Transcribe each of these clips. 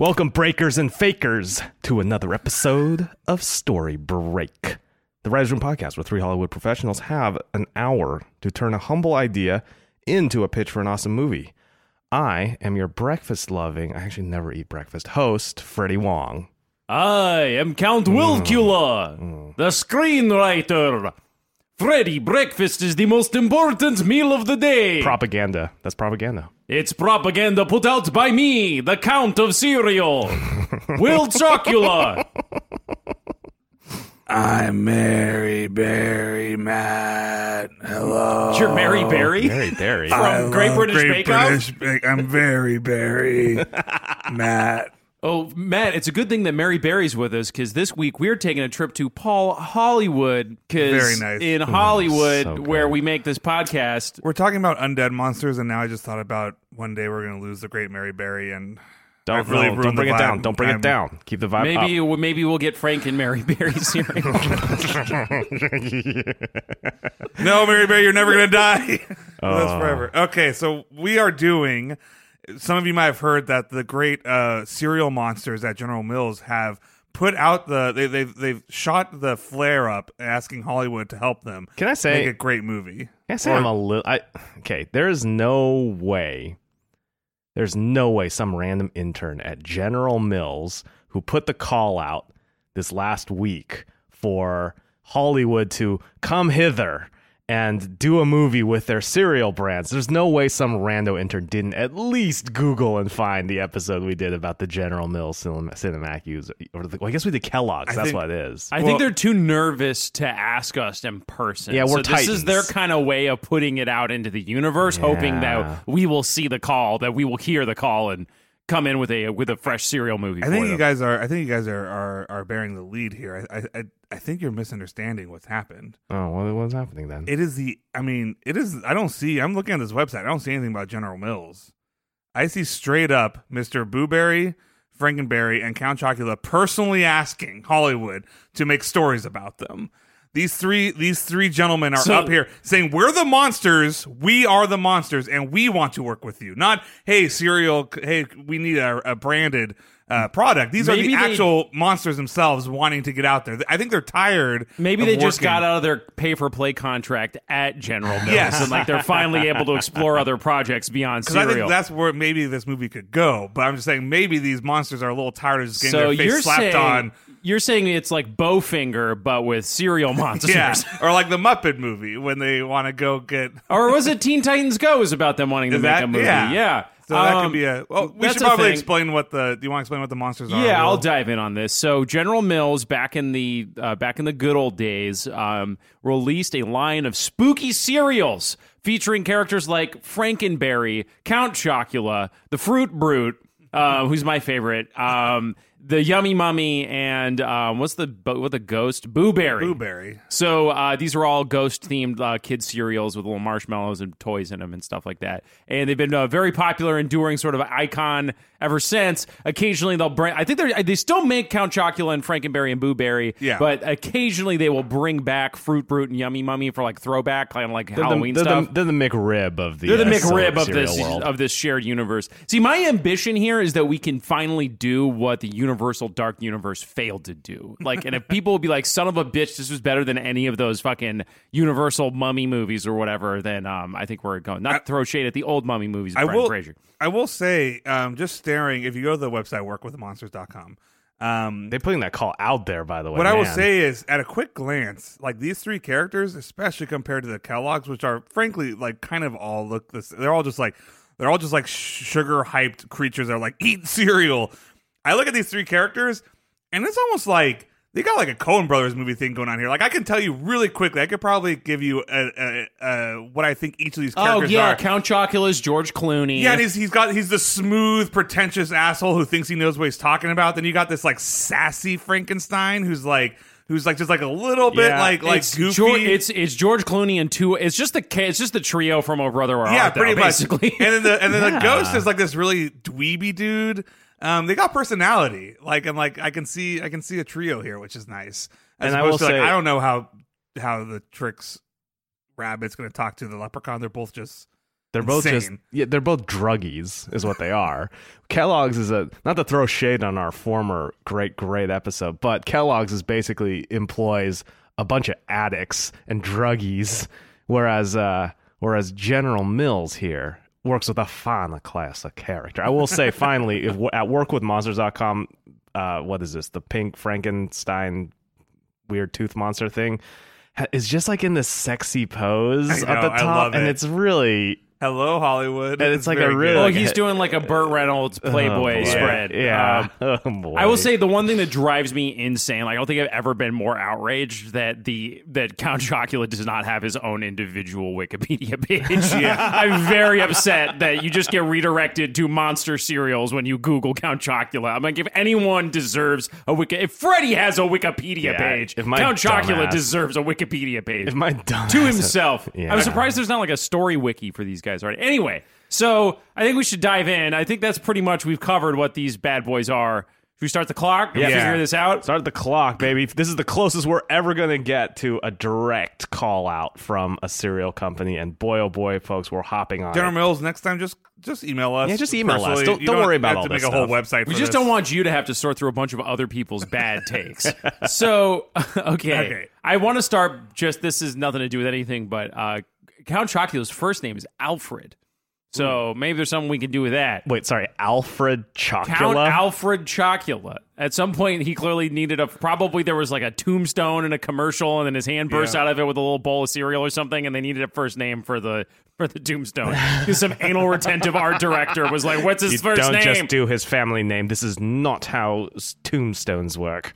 Welcome, breakers and fakers, to another episode of Story Break, the Writers Room podcast where three Hollywood professionals have an hour to turn a humble idea into a pitch for an awesome movie. I am your breakfast-loving, I actually never eat breakfast, host, Freddie Wong. I am Count Wilcula, the screenwriter. Freddy, breakfast is the most important meal of the day. Propaganda. That's propaganda. It's propaganda put out by me, the Count of Cereal. Will Chocula. I'm Mary Berry Matt. Hello. You're Mary Berry? Mary Berry. From Great British Bake Off? I'm very Berry Matt. Oh, Matt, it's a good thing that Mary Berry's with us, because this week we're taking a trip to Paul Hollywood. Very nice. In Hollywood, so good. where we make this podcast. We're talking about undead monsters, and now I just thought about one day we're going to lose the great Mary Berry, and Don't bring it down. Don't bring it down. Keep the vibe up. Maybe we'll get Frank and Mary Berry cereal. No, Mary Berry, you're never going to die. That's forever. Okay, so we are doing... Some of you might have heard that the great cereal monsters at General Mills have put out they've shot the flare up asking Hollywood to help them. Can I say make a great movie? Can I say I'm a little... Okay, there's no way some random intern at General Mills who put the call out this last week for Hollywood to come hither and do a movie with their cereal brands. There's no way some rando intern didn't at least Google and find the episode we did about the General Mills Cinemac use. Well, I guess we did Kellogg's. That's what it is. I think they're too nervous to ask us in person. Yeah, we're so this is their kind of way of putting it out into the universe, hoping that we will see the call, that we will hear the call, and come in with a fresh cereal movie. I think you guys are bearing the lead here. I think you're misunderstanding what's happened. Oh, what's happening then? I'm looking at this website. I don't see anything about General Mills. I see straight up Mr. Booberry, Frankenberry, and Count Chocula personally asking Hollywood to make stories about them. These three gentlemen are up here saying, we're the monsters, we are the monsters, and we want to work with you. Not, hey, cereal, hey, we need a branded product. These are the actual monsters themselves wanting to get out there. I think they're tired. Maybe they just got out of their pay-for-play contract at General Mills. Yes. And they're finally able to explore other projects beyond cereal. Because I think that's where maybe this movie could go. But I'm just saying maybe these monsters are a little tired of just getting their face slapped on. You're saying it's like Bowfinger, but with cereal monsters. Yeah, or like the Muppet movie when they want to go get... Or was it Teen Titans Go was about them wanting to make a movie? Yeah. So that could be a... Well, we should probably explain what the... Do you want to explain what the monsters are? Yeah, I'll dive in on this. So General Mills, back in the good old days, released a line of spooky cereals featuring characters like Frankenberry, Count Chocula, the Fruit Brute, who's my favorite, the Yummy Mummy, and what's the ghost? Booberry. Booberry. So these are all ghost-themed kids cereals with little marshmallows and toys in them and stuff like that. And they've been very popular, enduring sort of icon ever since. Occasionally they'll bring... I think they still make Count Chocula and Frankenberry and Booberry, but occasionally they will bring back Fruit Brute and Yummy Mummy for like throwback, kind of like Halloween stuff. They're the McRib of the... They're the McRib world. of this shared universe. See, my ambition here is that we can finally do what the Universal Dark Universe failed to do. Like, and if people would be like, son of a bitch, this was better than any of those fucking Universal Mummy movies or whatever, then I think we're going... Not throw shade at the old Mummy movies of Brendan Fraser. I will say, just staring, if you go to the website, workwiththemonsters.com, they're putting that call out there, by the way. What I will say is, at a quick glance, like these three characters, especially compared to the Kellogg's, which are frankly like kind of all look this, they're all just like sugar hyped creatures that are like eat cereal. I look at these three characters, and it's almost like they got like a Coen Brothers movie thing going on here. Like I can tell you really quickly, I could probably give you what I think each of these characters are. Oh yeah, Count Chocula's George Clooney. Yeah, and he's the smooth, pretentious asshole who thinks he knows what he's talking about. Then you got this like sassy Frankenstein who's just like a little bit like goofy. It's George Clooney and two. It's just the trio from Oh Brother Where Art Thou, pretty basically. Much. And then the ghost is like this really dweeby dude. They got personality, I can see a trio here, which is nice. And I will say, I don't know how the Trix rabbit's going to talk to the leprechaun. They're both just They're both Insane. they're both druggies, is what they are. Kellogg's is not to throw shade on our former great episode, but Kellogg's is basically employs a bunch of addicts and druggies, whereas General Mills here works with a fine class of character. I will say, finally, at workwithmonsters.com, what is this? The pink Frankenstein weird tooth monster thing is just like in this sexy pose I know, at the I top, love and it. it's really. Hello, Hollywood. And it's like a very really- good. Well, like he's a- doing like a Burt Reynolds Playboy boy. spread. Yeah. Oh, boy. I will say the one thing that drives me insane, like I don't think I've ever been more outraged that Count Chocula does not have his own individual Wikipedia page. I'm very upset that you just get redirected to monster cereals when you Google Count Chocula. I'm like, if anyone deserves if Freddy has a Wikipedia Yeah, page, if my Count Chocula dumbass- deserve a Wikipedia page. If my dumb To ass- himself. Yeah. I'm surprised there's not like a story wiki for these guys already. Anyway, so I think we should dive in. I think that's pretty much we've covered what these bad boys are. Should we start the clock? Yeah. Figure this out? Start the clock, baby. This is the closest we're ever going to get to a direct call out from a cereal company. And boy, oh boy, folks, we're hopping on General it. Mills, next time, just email us. Yeah, just email us. personally. Don't You worry about have all to make this a whole stuff. website. We for just this. don't want you to have to sort through a bunch of other people's bad takes. So, okay. I want to start this is nothing to do with anything, but Count Chocula's first name is Alfred. So maybe there's something we can do with that. Wait, sorry, Alfred Chocula? Count Alfred Chocula. At some point, he clearly needed probably there was like a tombstone in a commercial, and then his hand burst Yeah. out of it with a little bowl of cereal or something, and they needed a first name for the tombstone. Because some anal retentive art director was like, "What's his You first don't name?" just do his family name. This is not how tombstones work.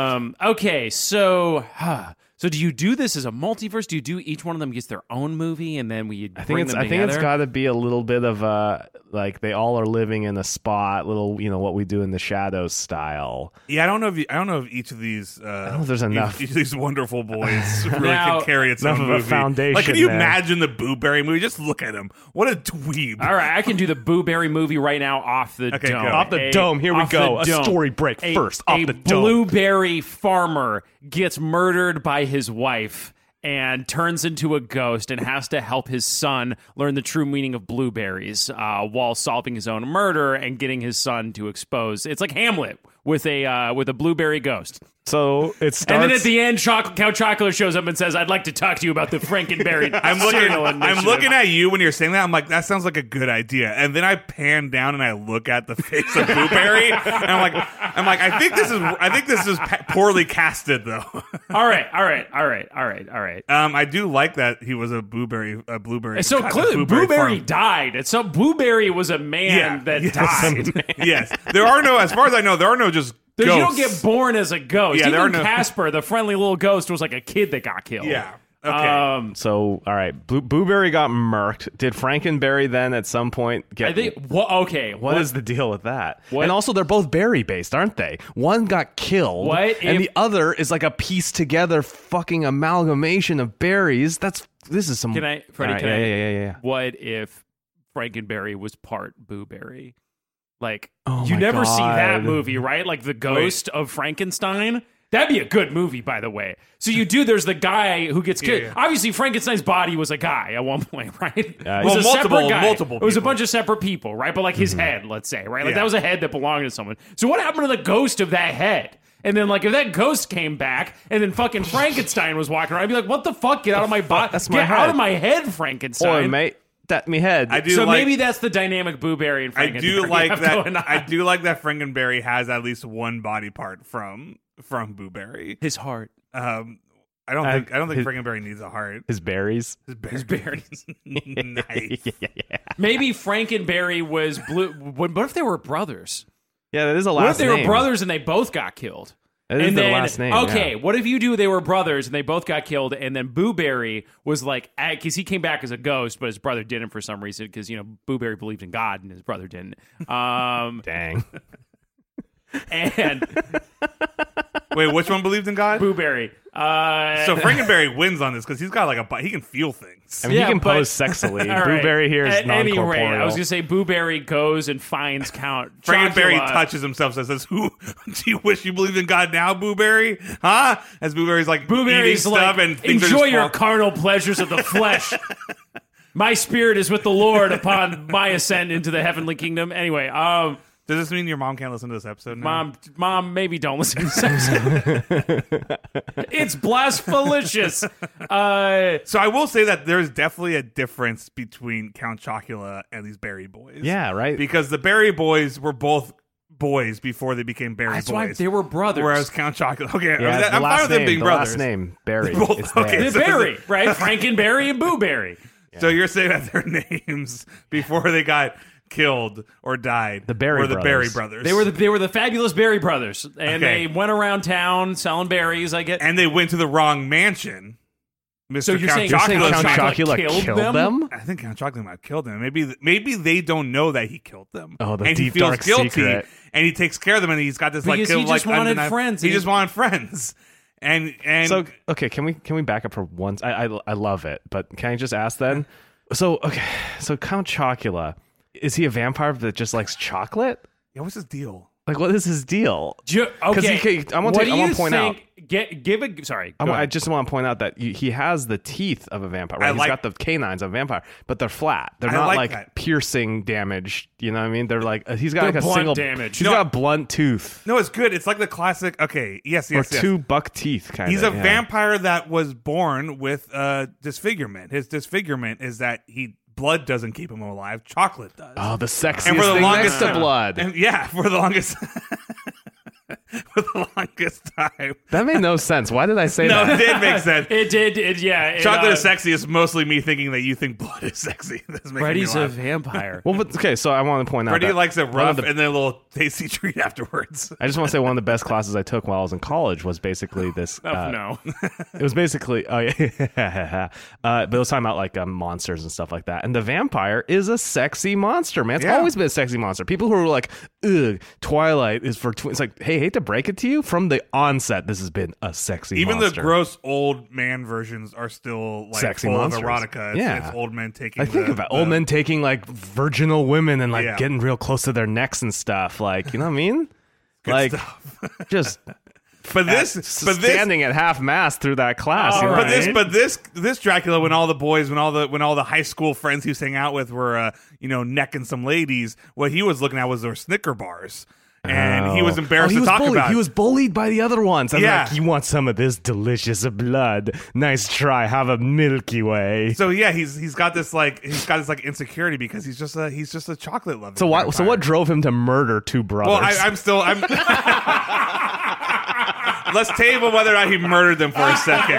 Okay, so do you do this as a multiverse? Do you do each one of them gets their own movie, and then we I bring think them it's together? got to be a little bit of like they all are living in a spot, little what we do in the Shadows style. Yeah, I don't know if each of these. I don't know if there's enough. Each of these wonderful boys really Now- can carry its Enough own of a movie. foundation Like, can you there. imagine the Boo Berry movie? Just look at him. What a dweeb. All right, I can do the Boo Berry movie right now off the Okay, dome. go. Off the dome, here we off go. the A dome. story break first, off a the dome. blueberry farmer gets murdered by his wife and turns into a ghost and has to help his son learn the true meaning of blueberries while solving his own murder and getting his son to expose. It's like Hamlet with a blueberry ghost. So it starts. And then at the end, Count Chocula shows up and says, "I'd like to talk to you about the Frankenberry I'm cereal looking. I'm initiative." looking at you when you're saying that. I'm like, that sounds like a good idea. And then I pan down and I look at the face of Boo Berry, and I'm like, I think this is poorly casted though. All right. I do like that he was a blueberry. So clearly, Blueberry died. And so Blueberry was a man that died. Yes, there are no. As far as I know, there are no just. You don't ghosts. get born as a ghost. Yeah, there Even are no- Casper, the friendly little ghost, was like a kid that got killed. Yeah. Okay. So all right, Blueberry got murked. Did Frankenberry then at some point get? I think. Okay. What is the deal with that? What- And also, they're both berry based, aren't they? One got killed, What and if- the other is like a pieced together fucking amalgamation of berries. This is some. Can I, Freddie? All right, Can I? yeah. What if Frankenberry was part Booberry? Like Oh you my never see that God. movie, right? Like the ghost of Frankenstein. That'd be a good movie, by the way. So there's the guy who gets killed. Yeah. Obviously, Frankenstein's body was a guy at one point, right? It was Well, a separate guy. multiple It was a people. bunch of separate people, right? But like his head, let's say, right? Like Yeah. that was a head that belonged to someone. So what happened to the ghost of that head? And then, like, if that ghost came back and then fucking Frankenstein was walking around, I'd be like, what the fuck? Get out of my body. That's my Get out head. of my head, Frankenstein. Boy, mate, that me head. I do So like, maybe that's the dynamic Booberry and I Frankenberry do like have that. going on. I do like that Frankenberry has at least one body part from Boo Berry. His heart. I don't think his- Frankenberry needs a heart. his berries. His berries. Nice. Maybe Frankenberry was blue. What if they were brothers? Yeah, that is a What if last they name. were brothers and they both got killed? That is and their then, last name. okay, yeah. what if you do they were brothers and they both got killed, and then Booberry was like, because he came back as a ghost, but his brother didn't for some reason, because Booberry believed in God and his brother didn't. Dang. And Wait, which one believed in God? Booberry. So Frankenberry wins on this because he's got like he can feel things. I mean, Yeah, he can but- pose sexily. all right. Blueberry here is At any non-corporeal. rate, I was going to say Booberry goes and finds Count Frankenberry Chocula. touches himself and says, "Who do you wish you believed in God now, Booberry? Huh?" As Booberry's like eating Booberry's stuff like, and things are enjoy just your fall- carnal pleasures of the flesh. My spirit is with the Lord upon my ascent into the heavenly kingdom. Anyway, Does this mean your mom can't listen to this episode now? Mom, maybe don't listen to this episode. It's blasphemous. So I will say that there's definitely a difference between Count Chocula and these Berry boys. Yeah, right. Because the Berry boys were both boys before they became Berry That's boys. why they were brothers. Whereas Count Chocula, okay, Yeah, I'm fine with them being the brothers. last name, Barry. Both- It's okay, there. The Berry, right? Frankenberry and Boo Berry. So you're saying that their names before they got killed or died The Berry were the Berry brothers. brothers. They were the fabulous Berry brothers, and Okay. they went around town selling berries. I get. And they went to the wrong mansion. Mr. So you're Count saying Chocula. Count Chocula Chocula killed killed them? them? I think Count Chocula might have killed them. Maybe they don't know that he killed them. Oh, the and deep, he feels dark guilty, secret. and he takes care of them, and he's got this Because like he just wanted friends, He and just wanted friends, and So okay, can we back up for once? I love it, but can I just ask then? So Count Chocula, is he a vampire that just likes chocolate? yeah, what's his deal? Like, what is his deal? Okay, I want to point out. Give a sorry. go I ahead. just want to point out that he has the teeth of a vampire. Right? I He's like- got the canines of a vampire, but they're flat. They're I not like like that. piercing damage. You know what I mean? They're like he's got They're like a blunt single damage. He's No, got a blunt tooth No, it's good. It's like the classic. Okay, yes, or yes. two buck teeth. Kind He's of. a vampire that was born with disfigurement. His disfigurement is that blood doesn't keep him alive. Chocolate does. Oh, the sexiest And for the thing longest next to time- blood. And yeah, for the longest for the longest time. That made no sense. Why did I say No, that? it did make sense. It did. Yeah. Chocolate is sexy is mostly me thinking that you think blood is sexy. That's making Freddie's me a laugh. vampire. Well, but okay. So I want to point out Freddie that likes it one rough of the- and then a little tasty treat afterwards. I just want to say one of the best classes I took while I was in college was basically this. No. It was basically, but it was talking about like monsters and stuff like that. And the vampire is a sexy monster, man. It's Yeah. always been a sexy monster. People who are like, ugh, Twilight is for it's like, hey, hate to break it to you, from the onset, this has been a sexy Even monster. the gross old man versions are still like Sexy full monsters. of erotica. Yeah. It's old men taking I think about old men taking like virginal women and like Yeah. getting real close to their necks and stuff. Like, you know what I mean? Like, just But this standing at half mast through that class. All you know what I right. mean? this Dracula, when all the boys, when all the high school friends he was hanging out with were necking some ladies, what he was looking at was their Snicker bars, and he was embarrassed he to was talk bullied. about. He was bullied by the other ones. I'm Yeah. like, you want some of this delicious blood? Nice try. Have a Milky Way. So yeah, he's got this insecurity because he's just a chocolate lover. So what drove him to murder two brothers? Well, I'm. Let's table whether or not he murdered them for a second.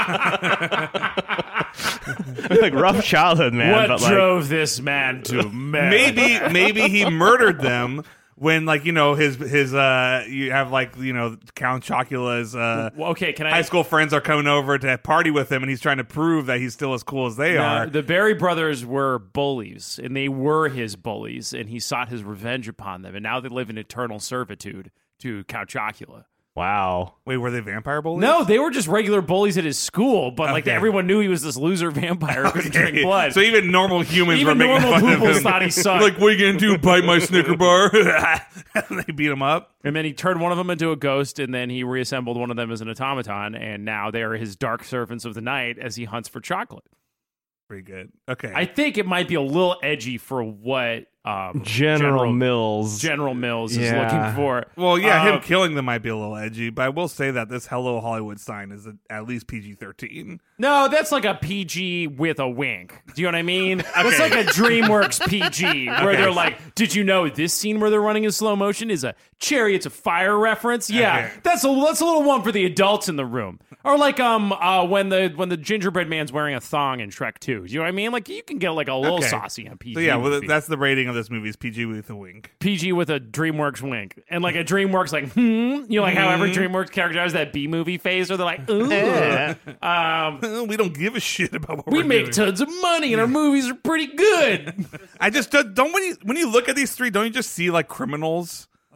like rough childhood, man. What but like, drove this man to murder? Maybe he murdered them when his you have Count Chocula's Okay, can I? high school friends are coming over to party with him, and he's trying to prove that he's still as cool as they are. The Berry brothers were bullies, and they were his bullies, and he sought his revenge upon them, and now they live in eternal servitude to Count Chocula. wow. Wait, were they vampire bullies? No, they were just regular bullies at his school, but like Okay. everyone knew he was this loser vampire who couldn't drink blood. So even normal humans were Even making normal fun of pooples him. thought he sucked. Like, what are you gonna do? Bite my Snicker bar? And they beat him up. And then he turned one of them into a ghost, and then he reassembled one of them as an automaton, and now they are his dark servants of the night as he hunts for chocolate. Pretty good. Okay. I think it might be a little edgy for what General Mills. General Mills is Yeah. looking for. Well, yeah, him killing them might be a little edgy, but I will say that this Hello Hollywood sign is at least PG-13. No, that's like a PG with a wink. Do you know what I mean? It's like a DreamWorks PG where they're like, did you know this scene where they're running in slow motion is a Chariots of Fire reference? Yeah, Okay. that's a little one for the adults in the room. Or like when the gingerbread man's wearing a thong in Shrek 2. Do you know what I mean? Like you can get like a little Okay. saucy on PG. So yeah, well, movie. that's the rating of this movie is PG with a wink. PG with a DreamWorks wink. And like a DreamWorks like, you know, like how every DreamWorks character has that B movie phase where they're like, ooh. We don't give a shit about what We we're make doing. tons of money and our movies are pretty good. I just don't when you look at these three, don't you just see like criminals?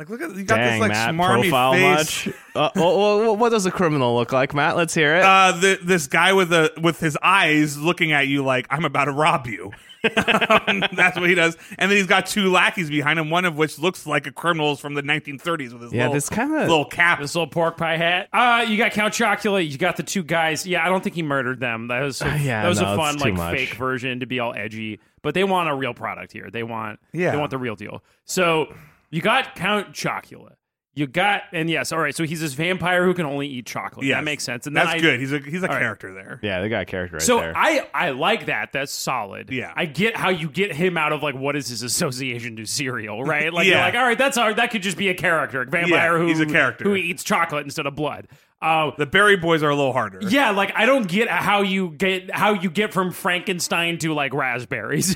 Like, look at you got Dang, this like Matt, smarmy profile face. much? What does a criminal look like, Matt? Let's hear it. This guy with his eyes looking at you like I'm about to rob you. That's what he does. And then he's got two lackeys behind him, one of which looks like a criminal from the 1930s with his little cap. This little pork pie hat. You got Count Chocula. You got the two guys. Yeah, I don't think he murdered them. That was a fun like fake version to be all edgy. But they want a real product here. They want the real deal. So you got Count Chocula. You got, and yes, all right. So he's this vampire who can only eat chocolate. Yes, that makes sense. And that's good. He's a character there. Yeah, they got a character right So there. I like that. That's solid. Yeah, I get how you get him out of like what is his association to cereal, right? Like you're like, all right, that could just be a character, a vampire he's a character who eats chocolate instead of blood. The Berry Boys are a little harder. Yeah, like I don't get how you get from Frankenstein to like raspberries.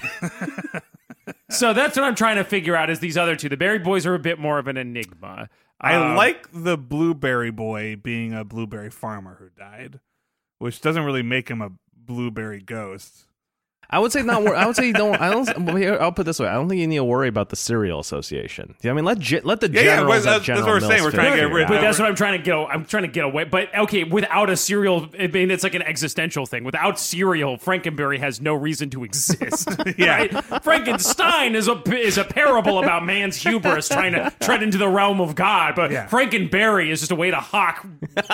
So that's what I'm trying to figure out is these other two. The Berry Boys are a bit more of an enigma. I like the Blueberry Boy being a blueberry farmer who died, which doesn't really make him a blueberry ghost. I would say not. I would say you don't. I'll put it this way. I don't think you need to worry about the cereal association. Yeah, I mean, let the generals at General that's what we're saying. We're trying to get rid. But that's what I'm trying to get. I'm trying to get away. But okay, without a cereal, I mean, it's like an existential thing. Without cereal, Frankenberry has no reason to exist. Right? Frankenstein is a parable about man's hubris trying to tread into the realm of God. But Frankenberry is just a way to hawk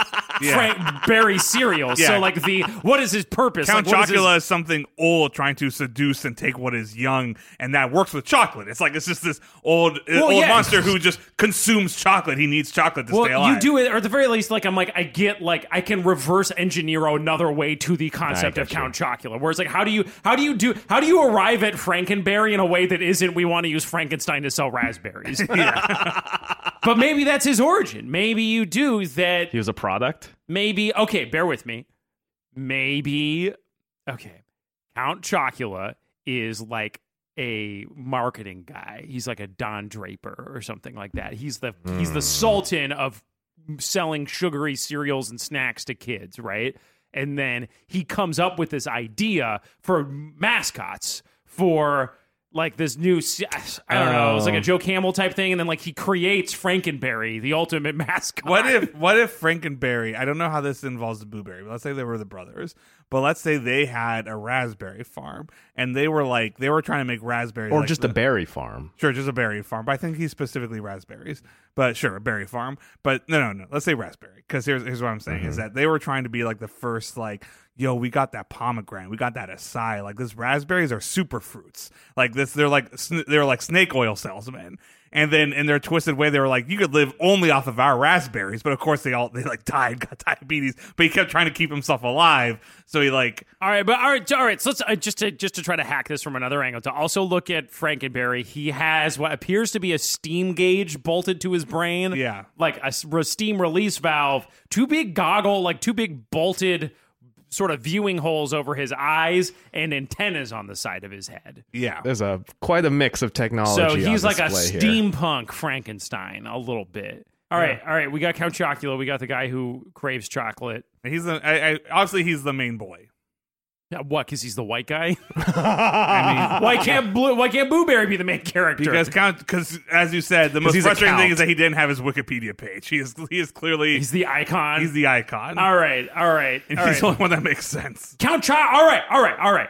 berry cereal. So like what is his purpose? Count Chocula is something old trying to seduce and take what is young, and that works with chocolate. It's just this old monster who just consumes chocolate. He needs chocolate to stay alive. You do it, or at the very least, like I get like I can reverse engineer another way to the concept of Count Chocula. Where it's like, how do you arrive at Frankenberry in a way that isn't we want to use Frankenstein to sell raspberries? But maybe that's his origin. Maybe you do that. He was a product. Maybe bear with me. Maybe Count Chocula is like a marketing guy. He's like a Don Draper or something like that. He's the sultan of selling sugary cereals and snacks to kids, right? And then he comes up with this idea for mascots for like this new, I don't know, it's like a Joe Camel type thing, and then like he creates Frankenberry, the ultimate mascot. What if Frankenberry? I don't know how this involves the Blueberry, but let's say they were the brothers. But let's say they had a raspberry farm, and they were trying to make raspberries, or just a berry farm. Sure, just a berry farm. But I think he's specifically raspberries. But sure, a berry farm. But no. Let's say raspberry, because here's what I'm saying is that they were trying to be like the first like. Yo, we got that pomegranate. We got that acai. Like, this raspberries are super fruits. Like this, they're like snake oil salesmen. And then in their twisted way, they were like, you could live only off of our raspberries. But of course, they like died, got diabetes. But he kept trying to keep himself alive. So he like, all right. So let's just to try to hack this from another angle. To also look at Frankenberry, he has what appears to be a steam gauge bolted to his brain. Yeah, like a steam release valve. Two big bolted sort of viewing holes over his eyes and antennas on the side of his head. Yeah. There's quite a mix of technology. So he's like a steampunk here. Frankenstein a little bit. All right. We got Count Chocula. We got the guy who craves chocolate. He's obviously he's the main boy. What? Because he's the white guy. I mean, why can't Blueberry be the main character? Because as you said, the most frustrating thing is that he didn't have his Wikipedia page. He is clearly he's the icon. He's the icon. All right. And he's the only one that makes sense. Count Chocula. All right.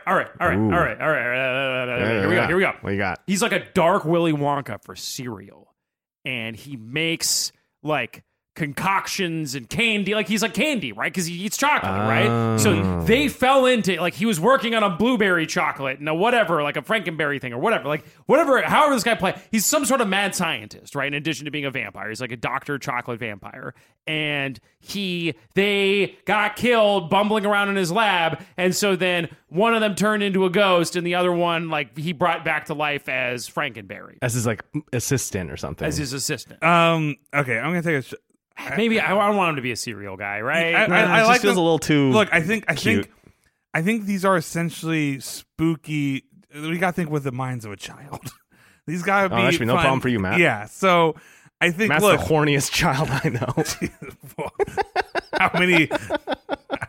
Here we go. What you got? He's like a dark Willy Wonka for cereal, and he makes like concoctions and candy, like he's like candy, right? Because he eats chocolate, right? So they fell into like he was working on a blueberry chocolate, whatever, like a Frankenberry thing or whatever. However, this guy play, he's some sort of mad scientist, right? In addition to being a vampire, he's like a Dr. Chocolate vampire, and they got killed bumbling around in his lab, and so then one of them turned into a ghost, and the other one like he brought back to life as Frankenberry, as his like assistant or something, as his assistant. Okay, I'm gonna take a. Maybe I don't want him to be a cereal guy, right? I like feels a little too. Look, I think these are essentially spooky. We got to think with the minds of a child. These gotta be. That should be no problem for you, Matt. Yeah, so I think Matt's the horniest child I know. How many?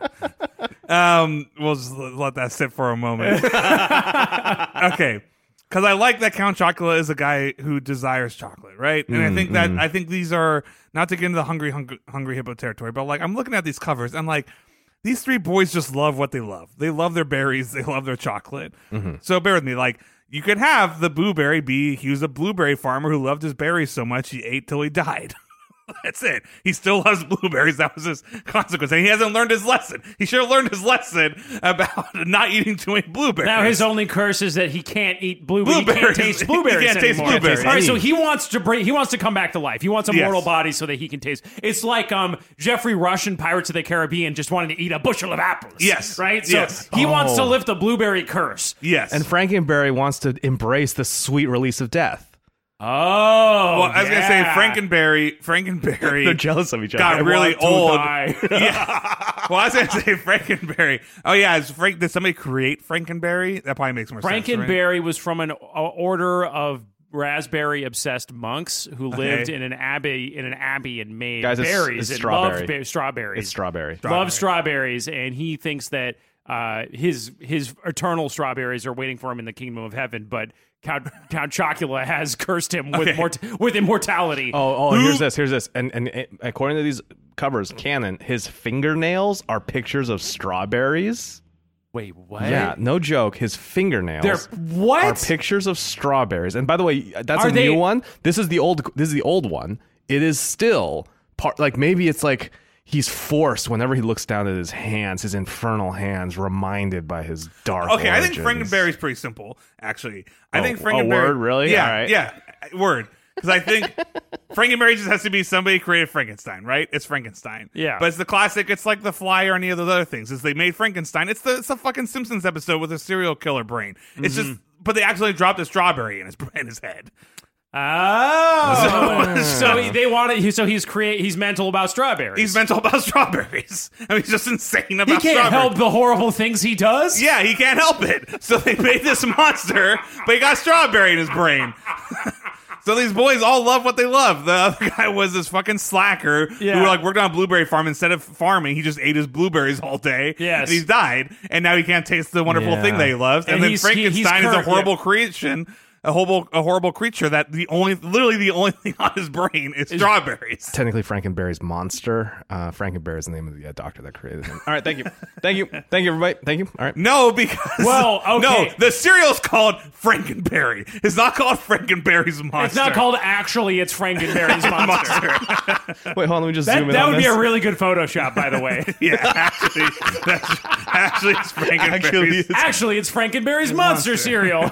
We'll just let that sit for a moment. Okay. because I like that Count Chocula is a guy who desires chocolate, right? And I think these are, not to get into the hungry hippo territory, but like I'm looking at these covers and like these three boys just love what they love. They love their berries. They love their chocolate. So bear with me, like. You could have the Blueberry be, he was a blueberry farmer who loved his berries so much he ate till he died. That's it. He still loves blueberries. That was his consequence. And he hasn't learned his lesson. He should have learned his lesson about not eating too many blueberries. Now his only curse is that he can't eat blueberries. He can't taste blueberries He can't taste anymore. blueberries. All right, so he wants to come back to life. He wants a mortal body so that he can taste. It's like Jeffrey Rush in Pirates of the Caribbean just wanting to eat a bushel of apples. Yes. Right? So he wants to lift the blueberry curse. Yes. And Frankenberry wants to embrace the sweet release of death. Oh, well, I was gonna say Frankenberry. They're jealous of each other. Got really old. Yeah. Well, I was gonna say Frankenberry. Oh yeah, did somebody create Frankenberry? That probably makes more sense. Frankenberry was from an order of raspberry obsessed monks who lived in an abbey and made berries and loved strawberries. It's strawberry. Loved strawberries, and he thinks that his eternal strawberries are waiting for him in the kingdom of heaven, but Count Chocula has cursed him with immortality. Here's this. And according to these covers, canon, his fingernails are pictures of strawberries. Wait, what? Yeah, no joke. His fingernails are pictures of strawberries. And by the way, that's new one. This is the old one. It is still part, like maybe it's like he's forced whenever he looks down at his hands, his infernal hands, reminded by his dark origins. I think Frankenberry's pretty simple, actually. I think Frankenberry... word, really? Yeah, all right. Yeah, word. Because I think Frankenberry just has to be somebody created Frankenstein, right? It's Frankenstein. Yeah. But it's the classic, it's like The Fly or any of those other things. Is they made Frankenstein. It's the fucking Simpsons episode with a serial killer brain. It's just... But they actually dropped a strawberry in his head. Oh, so they want it. So he's mental about strawberries. He's mental about strawberries. I mean, he's just insane about strawberries. He can't help the horrible things he does. Yeah, he can't help it. So they made this monster, but he got strawberry in his brain. So these boys all love what they love. The other guy was this fucking slacker who worked on a blueberry farm. Instead of farming, he just ate his blueberries all day. Yes. And he died. And now he can't taste the wonderful thing that he loves. And then Frankenstein is a horrible creation. A horrible creature that literally the only thing on his brain is strawberries. Technically, Frankenberry's monster. Frankenberry is the name of the doctor that created him. All right, thank you, everybody. Thank you. All right. No, because no, the cereal's called Frankenberry. It's not called Frankenberry's monster. It's not called actually. It's Frankenberry's monster. Wait, hold on. Let me just zoom in. That on would this. be a really good Photoshop, by the way. Yeah, actually, it's Frankenberry's. Actually, it's Frankenberry's monster cereal.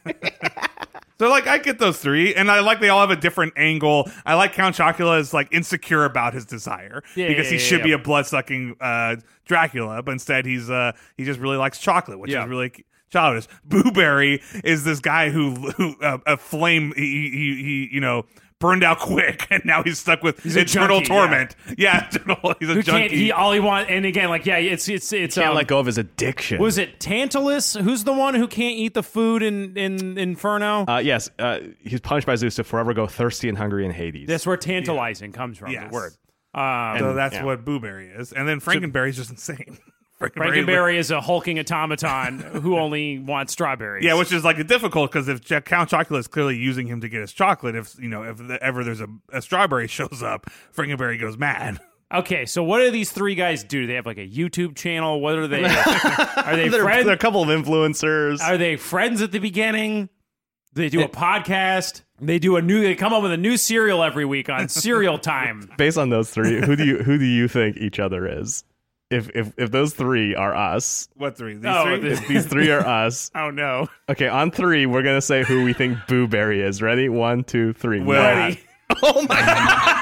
So, like, I get those three, and I like they all have a different angle. I like Count Chocula is, like, insecure about his desire because he should be a blood-sucking Dracula, but instead he just really likes chocolate, which is really childish. Booberry is this guy who a flame, he burned out quick, and now he's stuck with eternal torment. Yeah, he's a junkie. All he wants, and again, like, it's can't let go of his addiction. Was it Tantalus? Who's the one who can't eat the food in Inferno? Yes, he's punished by Zeus to forever go thirsty and hungry in Hades. That's where tantalizing comes from. Yes. The word. So that's what Booberry is, and then Frankenberry's just insane. Frankenberry is a hulking automaton who only wants strawberries. Yeah, which is like difficult because if Count Chocula is clearly using him to get his chocolate, if ever there's a strawberry shows up, Frankenberry goes mad. Okay, so what do these three guys do? Do they have like a YouTube channel? What are they? Are they friends? They're a couple of influencers. Are they friends at the beginning? Do they do a podcast? They come up with a new cereal every week on Cereal Time. Based on those three, who do you think each other is? If those three are us. What three? Three? If these three are us. Oh, no. Okay, on three, we're going to say who we think Booberry is. Ready? 1, 2, 3. Ready. Oh, my God.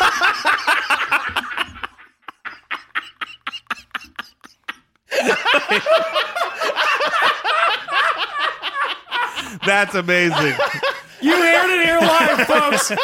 That's amazing. You heard it here live, folks.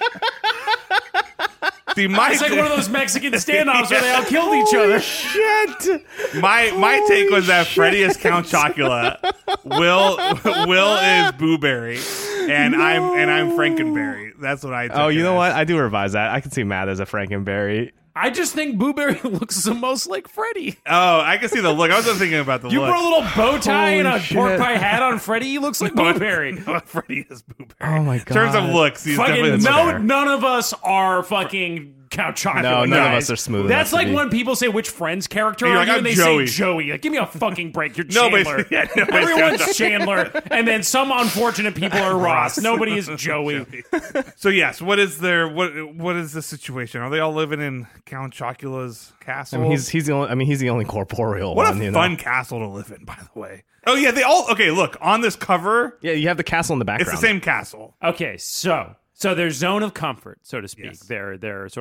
See, it's like one of those Mexican standoffs where they all killed each other. Shit. My take was that Freddy is Count Chocula, Will is Booberry, and I'm Frankenberry. That's what I took. Oh, you know what? I do revise that. I can see Matt as a Frankenberry. I just think Blueberry looks the most like Freddy. Oh, I can see the look. I was just thinking about the You look. put a little bow tie and a Holy shit. pork pie hat on Freddy, he looks like Blueberry. Freddy is Blueberry. Oh my In terms of God. looks, he's definitely Fucking the no, most- none of us are fucking Count Chocula. No, none of guys. us are smooth That's enough to like be. when people say which Friends character And are you're you, like, and "I'm they Joey." say Joey. Like, give me a fucking break. You're Nobody's- Chandler. yeah, nobody's Everyone's Chandler, and then some unfortunate people are Ross. Nobody is Joey. So yes, what is the situation? Are they all living in Count Chocula's castle? I mean, he's the only. I mean, he's the only corporeal what one. a you fun know? castle to live in, by the way. Oh yeah, they all okay. Look on this cover, Yeah, you have the castle in the background. it's the same castle. Okay, so their zone of comfort, so to speak. Yes. They're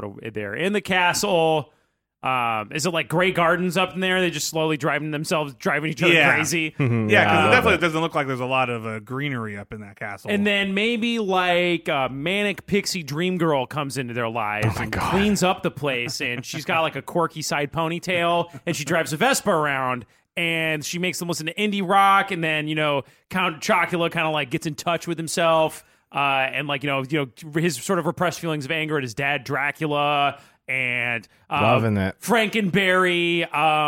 in the castle. Is it like Grey Gardens up in there? They just slowly driving each other Yeah. crazy. Yeah, because it definitely but- doesn't look like there's a lot of greenery up in that castle. And then maybe like a manic pixie dream girl comes into their lives and God. cleans up the place, and she's got like a quirky side ponytail, and she drives a Vespa around, and she makes them listen to indie rock, and then Count Chocula kind of like gets in touch with himself, and like his sort of repressed feelings of anger at his dad Dracula, and Loving it. Frankenberry,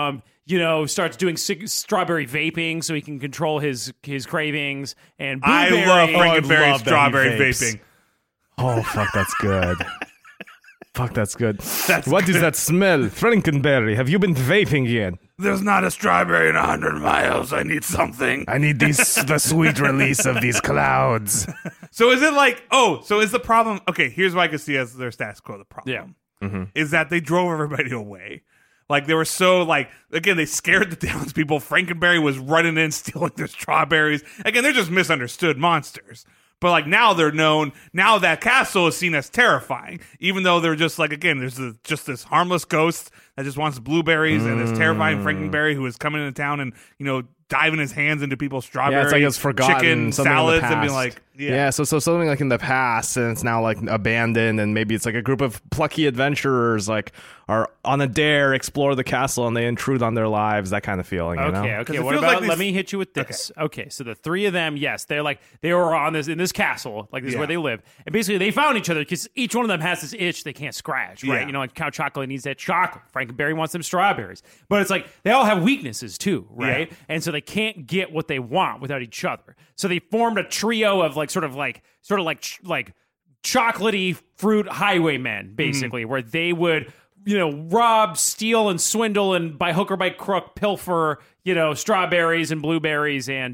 starts doing strawberry vaping so he can control his cravings. And I Blueberry, love I Frankenberry love that he strawberry vapes. vaping. Oh fuck, that's good. Fuck, that's good. That's What is good. that smell, Frankenberry? Have you been vaping yet? There's not a strawberry in 100 miles. I need something. I need the sweet release of these clouds. So is it like, so is the problem, okay, here's what I can see as their status quo. The problem is that they drove everybody away. Like, they were so, again, they scared the townspeople. Frankenberry was running in, stealing their strawberries. Again, they're just misunderstood monsters. But, now they're known, now that castle is seen as terrifying. Even though they're just, again, there's just this harmless ghost that just wants blueberries and this terrifying Frankenberry who is coming into town and, diving his hands into people's strawberry Yeah, it's like it's forgotten. chicken something in the salads and past. being like, so something like in the past, and it's now abandoned, and maybe it's like a group of plucky adventurers are on a dare, explore the castle, and they intrude on their lives. That kind of feeling, you know? Okay. it What feels about? like Let these- me hit you with this. Okay. So the three of them, yes, they were on in this castle, this is Yeah. where they live, and basically they found each other because each one of them has this itch they can't scratch, right? Yeah. Like Count Chocula needs that chocolate. Frankenberry wants them strawberries, but it's like they all have weaknesses too, right? Yeah. And so they can't get what they want without each other. So they formed a trio of chocolatey fruit highwaymen, basically, where they would rob, steal, and swindle, and by hook or by crook pilfer, strawberries and blueberries and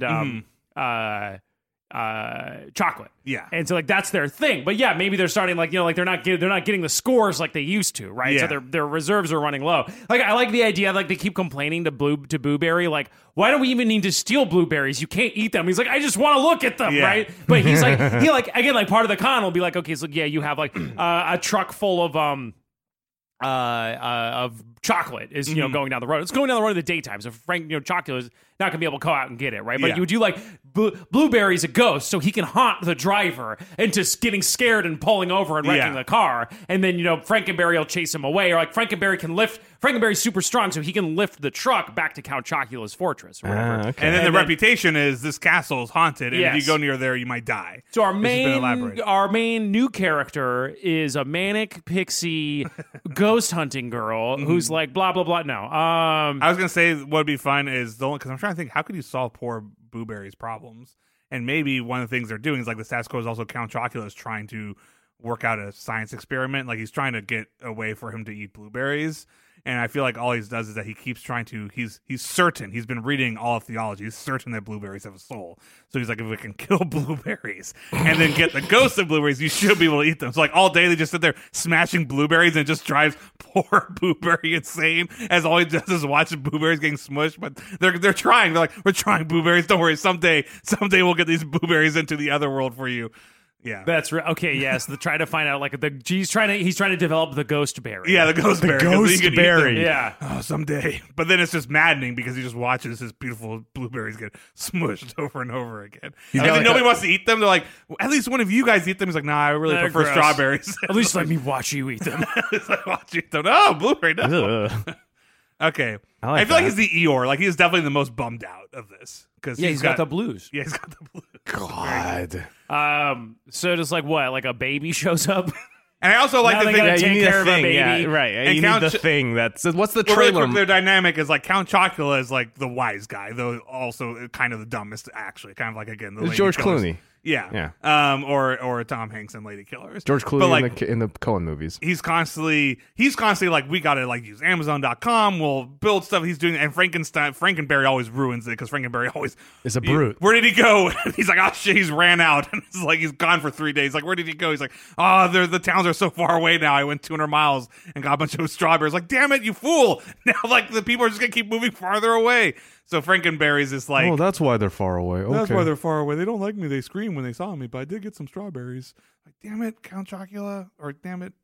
chocolate. Yeah. And so that's their thing. But yeah, maybe they're starting they're not getting the scores like they used to, right? Yeah. So their reserves are running low. I like the idea they keep complaining to Blueberry why do we even need to steal blueberries? You can't eat them. He's like, I just want to look at them, Yeah. right? But he's again, part of the con will be okay, so yeah, you have a truck full of chocolate is going down the road. It's going down the road in the daytime, so Frank Chocula is not gonna be able to go out and get it, right? But Yeah. you do Blueberry's a ghost, so he can haunt the driver into getting scared and pulling over and wrecking Yeah. the car, and then Frankenberry will chase him away, or Frankenberry's super strong, so he can lift the truck back to Count Chocula's fortress or whatever. Okay. And then the then- reputation is this castle is haunted, and if you Yes. go near there, you might die. So our This has been elaborated. main new character is a manic pixie ghost hunting girl who's like blah blah blah. No, I was gonna say what would be fun is because I'm trying to think how could you solve poor Blueberry's problems, and maybe one of the things they're doing is the status quo is also Count Chocula is trying to work out a science experiment, he's trying to get a way for him to eat blueberries. And I feel like all he does is that he keeps trying to. He's certain. He's been reading all of theology. He's certain that blueberries have a soul. So he's like, if we can kill blueberries and then get the ghost of blueberries, you should be able to eat them. So all day they just sit there smashing blueberries, and it just drives poor Blueberry insane. As all he does is watch blueberries getting smushed. But they're trying. They're like, we're trying blueberries. Don't worry. Someday we'll get these blueberries into the other world for you. Yeah. that's right. Okay, yes. Trying to find out he's trying to develop the ghost berry. Yeah, the ghost berry. 'cause then you can eat them. berry. yeah. Oh, someday. But then it's just maddening because he just watches his beautiful blueberries get smushed over and over again. And then nobody wants to eat them. They're like, well, at least one of you guys eat them. He's like, nah, I really They're prefer gross. strawberries. At least let me watch you eat them. It's like, watch you eat them. Oh, blueberry. No. Ugh. Okay. I like feel like that. he's the Eeyore. He is definitely the most bummed out of this. Because Yeah, he's got the blues. Yeah, he's got the blue. God. So just what? A baby shows up. And I also like Now the they thing. gotta you take need care a of a thing, baby. yeah, right? And you Count need the Ch- thing that's what's the Well, really trailer? quick, their dynamic is like Count Chocula is like the wise guy, though also kind of the dumbest. Actually, kind of like again the It's lady George killers. Clooney. Yeah. Or Tom Hanks and Lady Killers. George Clooney But like in the Coen movies. he's constantly like, we gotta like use Amazon.com. We'll build stuff. He's doing, and Frankenberry always ruins it because Frankenberry always Is a brute. Where did he go? And he's like, oh shit, he's ran out, and it's like he's gone for 3 days. Like, where did he go? He's like, oh, the towns are so far away now. I went 200 miles and got a bunch of strawberries. Like, damn it, you fool! Now like the people are just gonna keep moving farther away. So Frankenberry's is like, Oh, that's why they're far away. Okay. that's why they're far away. They don't like me. They scream when they saw me, but I did get some strawberries. Like, damn it, Count Chocula, or damn it.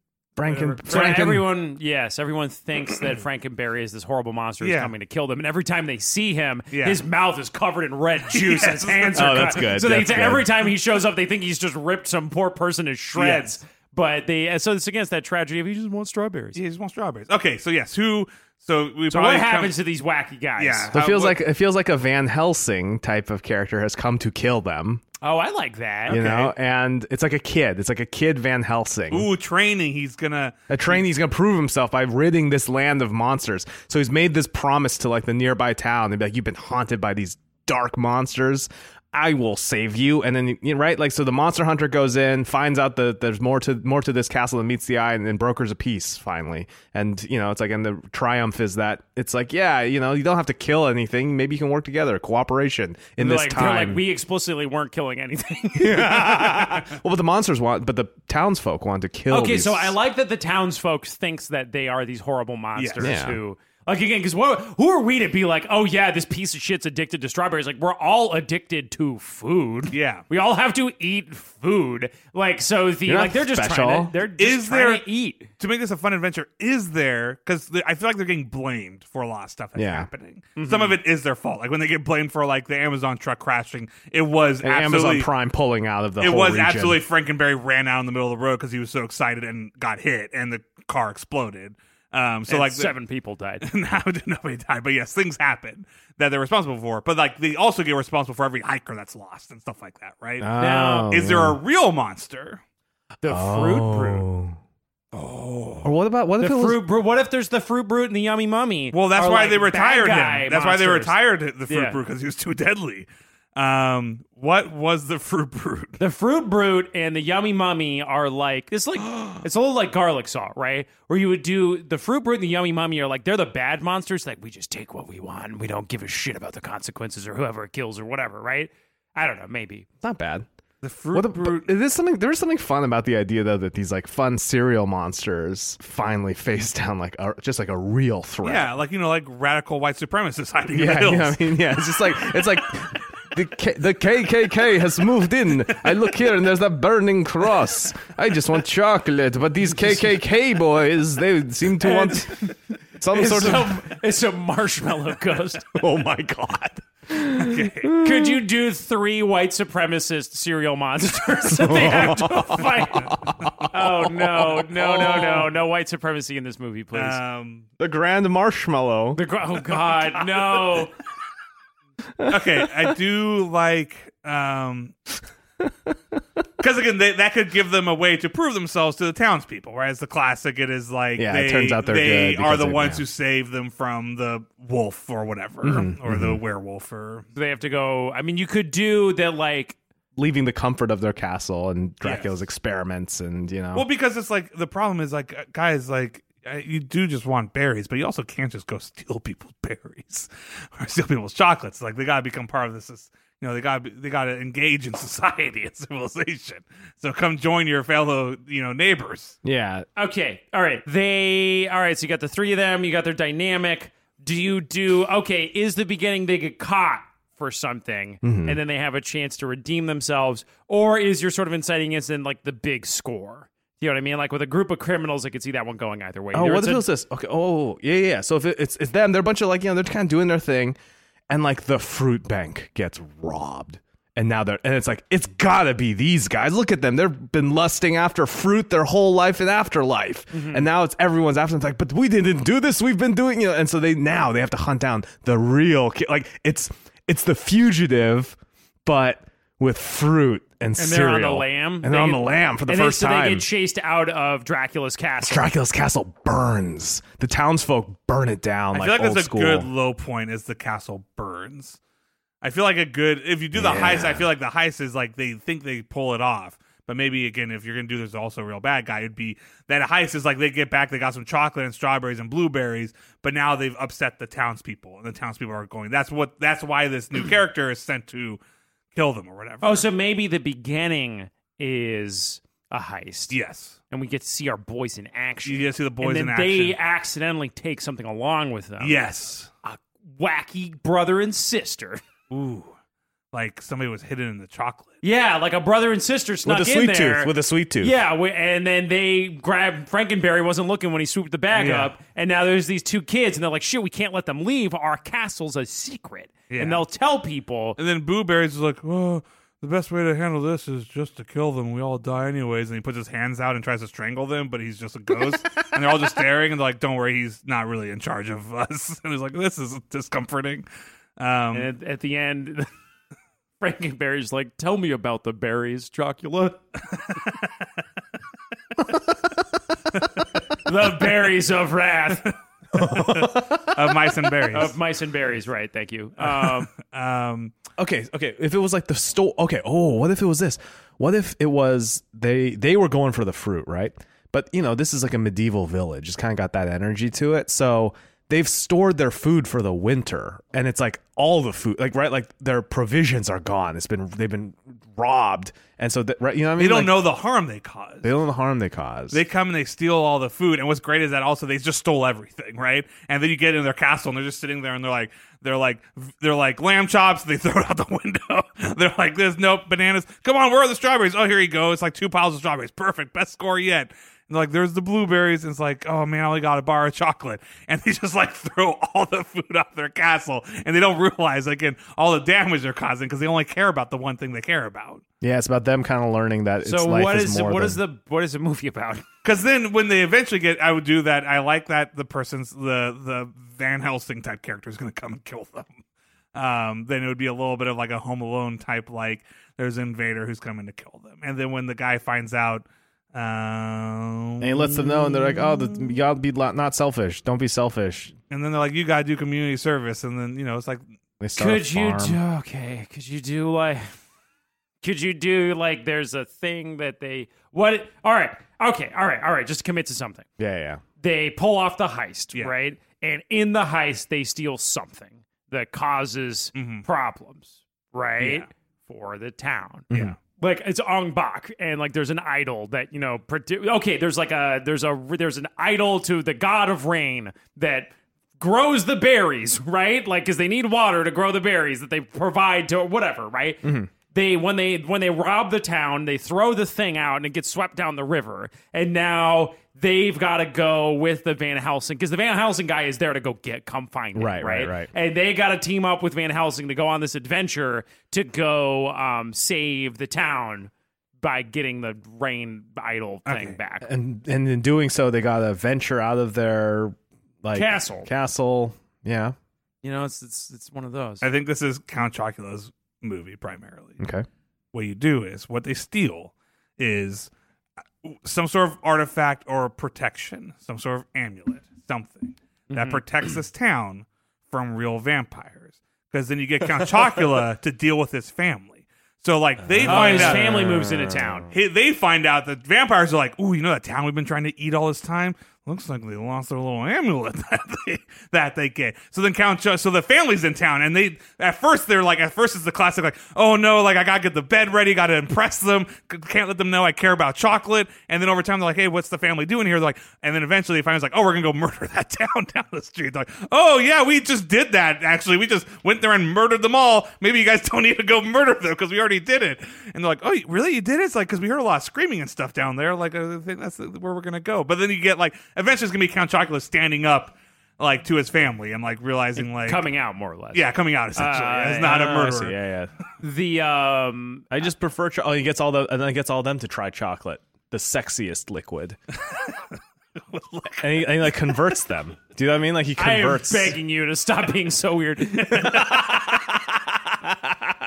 So everyone thinks that Frankenberry is this horrible monster who's Yeah. coming to kill them, and every time they see him, Yeah. his mouth is covered in red juice, and his hands Oh, are that's cut. good. So That's good. every time he shows up, they think he's just ripped some poor person to shreds. Yes. But so it's against that tragedy of he just wants strawberries. Yeah, he just wants strawberries. Okay, so yes, who? So we So probably what happens to these wacky guys? Yeah. So it feels like a Van Helsing type of character has come to kill them. Oh, I like that. You know, and it's like a kid. It's like a kid Van Helsing. Ooh, training. He's gonna. A trainee, he's going to prove himself by ridding this land of monsters. So he's made this promise to like the nearby town. They'd be like, you've been haunted by these dark monsters. I will save you. And then, right? Like, so the monster hunter goes in, finds out that there's more to this castle than meets the eye, and then brokers a peace finally. And, it's like, and the triumph is that it's like, yeah, you don't have to kill anything. Maybe you can work together. Cooperation in this They're time. like, we explicitly weren't killing anything. Well, but the monsters but the townsfolk want to kill. Okay, these- so I like that the townsfolk thinks that they are these horrible monsters Yeah. who, like, again, because who are we to be like, oh yeah, this piece of shit's addicted to strawberries? Like, we're all addicted to food. Yeah. we all have to eat food. Like, so You're not they're just special. trying to, they're just Is trying there- to eat. To make this a fun adventure, is there? Because I feel like they're getting blamed for a lot of stuff that's Yeah. happening. Some of it is their fault. Like when they get blamed for like the Amazon truck crashing, it was And absolutely Amazon Prime pulling out of the It whole was region. absolutely Frankenberry ran out in the middle of the road because he was so excited and got hit, and the car exploded. So And like 7 people died. now nobody died, but yes, things happen that they're responsible for. But like they also get responsible for every hiker that's lost and stuff like that, right? Now, Is there a real monster? The fruit brute. Or what if The it was fruit brute. What if there's the fruit brute and the yummy mummy? Well, that's are why like they retired bad guy him. That's why they monsters? retired the fruit Yeah. brute because he was too deadly. What was the fruit brute? The fruit brute and the yummy mummy are like it's a little like garlic salt, right? Where you would do the fruit brute and the yummy mummy are like they're the bad monsters. Like we just take what we want and we don't give a shit about the consequences or whoever it kills or whatever, right? I don't know, maybe. not bad? The fruit brute. There's something fun about the idea though that these like fun cereal monsters finally face down like just like a real threat. Yeah, like radical white supremacists hiding in Yeah, the hills. it's just like the KKK has moved in. I look here and there's that burning cross. I just want chocolate, but these KKK boys, they seem to want some sort of. It's a marshmallow ghost. Oh my god! Could you do 3 white supremacist cereal monsters that they have to fight? Oh no white supremacy in this movie, please. The Grand Marshmallow. Oh God, no. Okay, I do like because again that could give them a way to prove themselves to the townspeople. Whereas the classic, it is like It turns out they're they good are because the they're- ones yeah. who save them from the wolf or whatever, or the werewolf or They have to go. I mean, you could do that, like. Leaving the comfort of their castle and Dracula's Yes. experiments, and well, because it's like the problem is like guys like. You do just want berries, but you also can't just go steal people's berries or steal people's chocolates. Like they gotta become part of this. They gotta engage in society and civilization. So come join your fellow neighbors. yeah. Okay. All right. So you got the 3 of them. You got their dynamic. Okay, is the beginning they get caught for something and then they have a chance to redeem themselves? Or is your sort of inciting incident like the big score? You know what I mean? Like with a group of criminals, I could see that one going either way. Oh, Either what it's if it a- was this? Okay. Oh, yeah. So if it's them, they're a bunch of like they're kind of doing their thing, and like the fruit bank gets robbed, and now it's like it's gotta be these guys. Look at them; they've been lusting after fruit their whole life and afterlife, and now it's everyone's after them. It's like, but we didn't do this. We've been doing and so they have to hunt down the real like it's the fugitive, but with fruit and they're cereal. on the lamb. And they're on the lamb for the first so time. they get chased out of Dracula's castle. Dracula's castle burns. The townsfolk burn it down. I feel like old that's a school. good low point is the castle burns. I feel like if you do the heist, I feel like the heist is like they think they pull it off. But maybe, again, if you're going to do this also a real bad guy, it'd be that a heist is like they get back, they got some chocolate and strawberries and blueberries, but now they've upset the townspeople, and the townspeople are going, that's why this new character is sent to kill them or whatever. Oh, so maybe the beginning is a heist. Yes. And we get to see our boys in action. You get to see the boys and then in action. they accidentally take something along with them. Yes. A wacky brother and sister. Ooh. Like somebody was hidden in the chocolate. Yeah, like a brother and sister snuck with a in sweet there. tooth. With a sweet tooth. Yeah, and then they grabbed Frankenberry wasn't looking when he swooped the bag up, and now there's these two kids, and they're like, shit, we can't let them leave. Our castle's a secret. Yeah. And they'll tell people. And then Boo Berry's like, oh, the best way to handle this is just to kill them. We all die anyways. And he puts his hands out and tries to strangle them, but he's just a ghost. And they're all just staring, and they're like, don't worry, he's not really in charge of us. And he's like, this is discomforting. And at the end... Frankenberry's like, tell me about the berries, Chocula. The berries of wrath. Of mice and berries. Of mice and berries, right, thank you. Okay. If it was like the store. Okay. Oh, what if it was this? What if it was they were going for the fruit, right? But this is like a medieval village. It's kind of got that energy to it. So they've stored their food for the winter, and it's like all the food, like their provisions are gone. They've been robbed, and so right, you know what I mean. They don't know the harm they caused. They don't know the harm they caused. They come and they steal all the food, and what's great is that also they just stole everything, right? And then you get in their castle, and they're just sitting there, and they're like lamb chops. They throw it out the window. They're like, "There's no bananas. Come on, where are the strawberries? Oh, here you go. It's like 2 piles of strawberries. Perfect, best score yet." And like, there's the blueberries, and it's like, oh man, I only got a bar of chocolate, and they just like throw all the food out their castle, and they don't realize again all the damage they're causing because they only care about the one thing they care about. Yeah, it's about them kind of learning that. So it's life what is more what than, is the movie about? Because then when they eventually get, I would do that. I like that the person's the Van Helsing type character is going to come and kill them. Then it would be a little bit of like a Home Alone type, like there's an invader who's coming to kill them, and then when the guy finds out. And he lets them know, and they're like, "Oh, you gotta be not selfish. Don't be selfish." And then they're like, "You gotta do community service." And then it's like, They start a Could you farm. do like there's a thing that they what? All right. Just commit to something. Yeah. They pull off the heist, Yeah. right? And in the heist, they steal something that causes problems, right? Yeah. For the town. yeah. Like it's Ong Bak, and like there's an idol that there's an idol to the god of rain that grows the berries, right? Like because they need water to grow the berries that they provide to whatever, right? They when they rob the town, they throw the thing out and it gets swept down the river, and now they've got to go with the Van Helsing because the Van Helsing guy is there to come find it, Right. And they got to team up with Van Helsing to go on this adventure to go save the town by getting the rain idol thing back. And in doing so, they gotta venture out of their castle. Yeah. It's one of those. I think this is Count Chocula's movie primarily. Okay. What you do is what they steal is some sort of artifact or protection, some sort of amulet, something that protects this town from real vampires. Because then you get Count Chocula to deal with his family. So like they find his out family moves into town. they find out that vampires are like, ooh, that town we've been trying to eat all this time? Looks like they lost their little amulet that they get. So then so the family's in town, and at first it's the classic like, oh no, like I gotta get the bed ready, gotta impress them, can't let them know I care about chocolate. And then over time they're like, hey, what's the family doing here? They're like, and then eventually they find it's like, oh, we're gonna go murder that town down the street. They're like, oh yeah, we just did that. Actually, we just went there and murdered them all. Maybe you guys don't need to go murder them because we already did it. And they're like, oh, really, you did it? It's like because we heard a lot of screaming and stuff down there. Like I think that's where we're gonna go. But then you get like. Eventually, it's gonna be Count Chocula standing up, like to his family, and like realizing, like Coming out, more or less. yeah, coming out essentially. It's not a I murderer. see. Yeah. The I just prefer. He gets and then he gets all of them to try chocolate, the sexiest liquid, and he like converts them. Do you know what I mean? Like he converts. I am begging you to stop being so weird.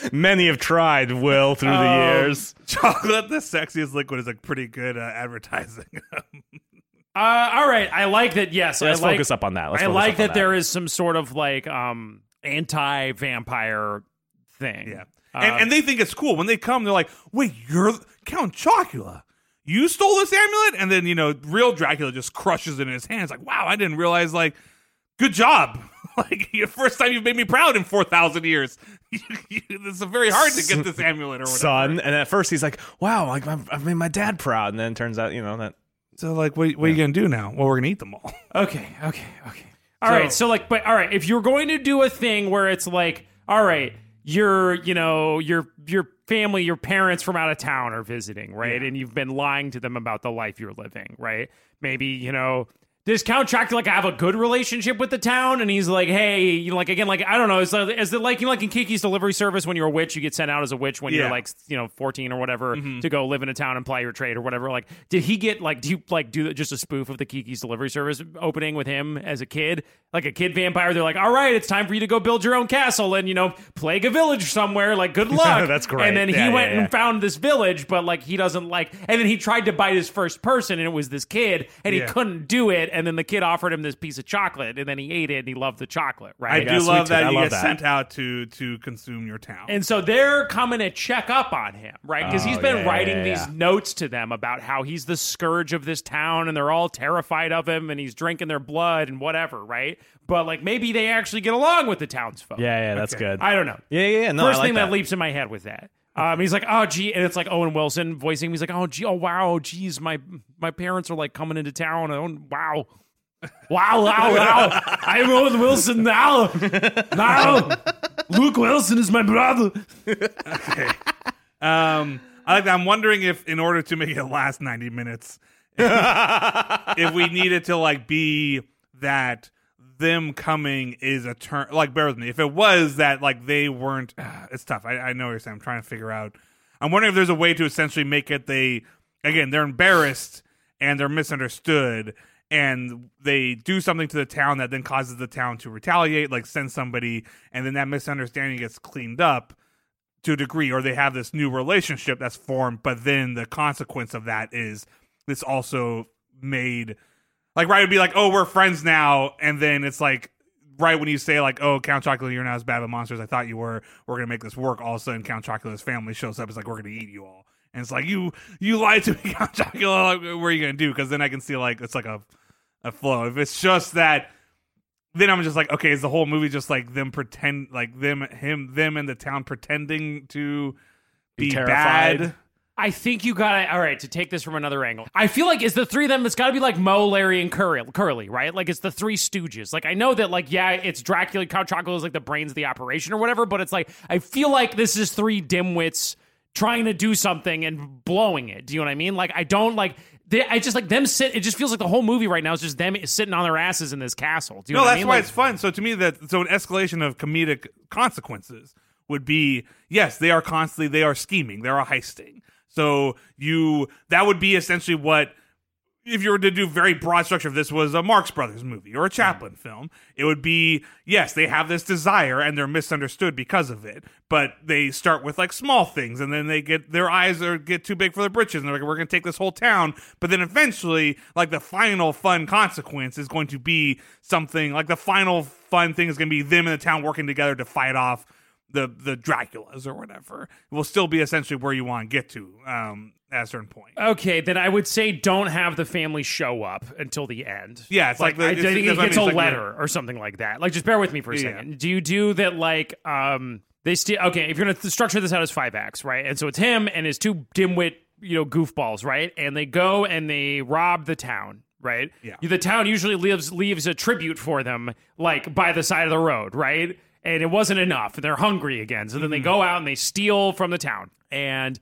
Many have tried, Will, through the years. Chocolate, the sexiest liquid, is like pretty good advertising. All right, I like that. Yes, Let's I like, focus up on that. I like that there is some sort of like anti-vampire thing. Yeah, and they think it's cool when they come. They're like, "Wait, you're Count Chocula? You stole this amulet?" And then real Dracula just crushes it in his hands. Like, wow, I didn't realize. Like, good job. Like, the first time you've made me proud in 4,000 years. It's very hard to get this amulet or whatever. Son, and at first he's like, "Wow, like I've made my dad proud," and then it turns out, that. So, like, what are you gonna do now? Well, we're gonna eat them all. Okay. All right. So, like, but all right, if you're going to do a thing where it's like, all right, your family, your parents from out of town are visiting, right? And you've been lying to them about the life you're living, right? Maybe, does Count Chocula have a good relationship with the town? And he's like, hey, again, I don't know. Is it like, in Kiki's Delivery Service, when you're a witch, you get sent out as a witch when you're 14 or whatever to go live in a town and ply your trade or whatever. Like, did he get do you do just a spoof of the Kiki's Delivery Service opening with him as a kid, like a kid vampire? They're like, all right, it's time for you to go build your own castle and plague a village somewhere. Like, good luck. That's great. And then he went and found this village, but he doesn't and then he tried to bite his first person, and it was this kid, and he couldn't do it. And then the kid offered him this piece of chocolate, and then he ate it, and he loved the chocolate, right? I do love that you get sent out to consume your town. And so they're coming to check up on him, right? Because he's been writing these notes to them about how he's the scourge of this town, and they're all terrified of him, and he's drinking their blood and whatever, right? But maybe they actually get along with the townsfolk. Yeah, that's good. I don't know. Yeah. No, First thing that leaps in my head with that. He's like, oh, gee, and it's like Owen Wilson voicing. He's like, oh, gee, oh, wow, geez, my parents are coming into town. Wow. Wow. I'm Owen Wilson now. Luke Wilson is my brother. Okay. I'm wondering if, in order to make it last 90 minutes, if we needed to be that them coming is a turn. Bear with me. If it was that they weren't, it's tough. I know what you're saying. I'm trying to figure out. I'm wondering if there's a way to essentially make it they're embarrassed and they're misunderstood, and they do something to the town that then causes the town to retaliate, send somebody, and then that misunderstanding gets cleaned up to a degree, or they have this new relationship that's formed, but then the consequence of that is this also made, right, it'd be oh, we're friends now, and then it's right when you say oh, Count Chocula, you're not as bad of monsters I thought you were gonna make this work, all of a sudden Count Chocula's family shows up, it's we're gonna eat you all. And it's you lied to me, Count Chocula. What are you gonna do? Because then I can see it's a flow. If it's just that, then I'm just okay, is the whole movie just them pretend them and the town pretending to be terrified? Bad? I think you got all right, to take this from another angle. I feel it's the three of them. It's got to be Moe, Larry, and Curly, right? It's the Three Stooges. I know that it's Dracula. Count Chocula is the brains of the operation or whatever. But it's I feel this is three dimwits trying to do something and blowing it. Do you know what I mean? I don't I just them sit. It just feels the whole movie right now is just them sitting on their asses in this castle. Do you know what I mean? That's why it's fun. So to me, an escalation of comedic consequences would be, yes, they are scheming, they are heisting. So that would be essentially what, if you were to do very broad structure, if this was a Marx Brothers movie or a Chaplin film, it would be, yes, they have this desire and they're misunderstood because of it, but they start with small things, and then their eyes get too big for their britches, and they're we're going to take this whole town, but then eventually the final fun consequence is going to be something the final fun thing is going to be them in the town working together to fight off the Draculas or whatever. It will still be essentially where you want to get to at a certain point. Okay, then I would say don't have the family show up until the end. Yeah, it's I think he gets a letter or something like that. Just bear with me for a second. Do you do that they still, okay, if you're going to structure this out as 5 acts, right? And so it's him and his two dimwit, goofballs, right? And they go and they rob the town, right? Yeah. The town usually leaves a tribute for them, by the side of the road, right? And it wasn't enough. They're hungry again. So then they go out and they steal from the town. And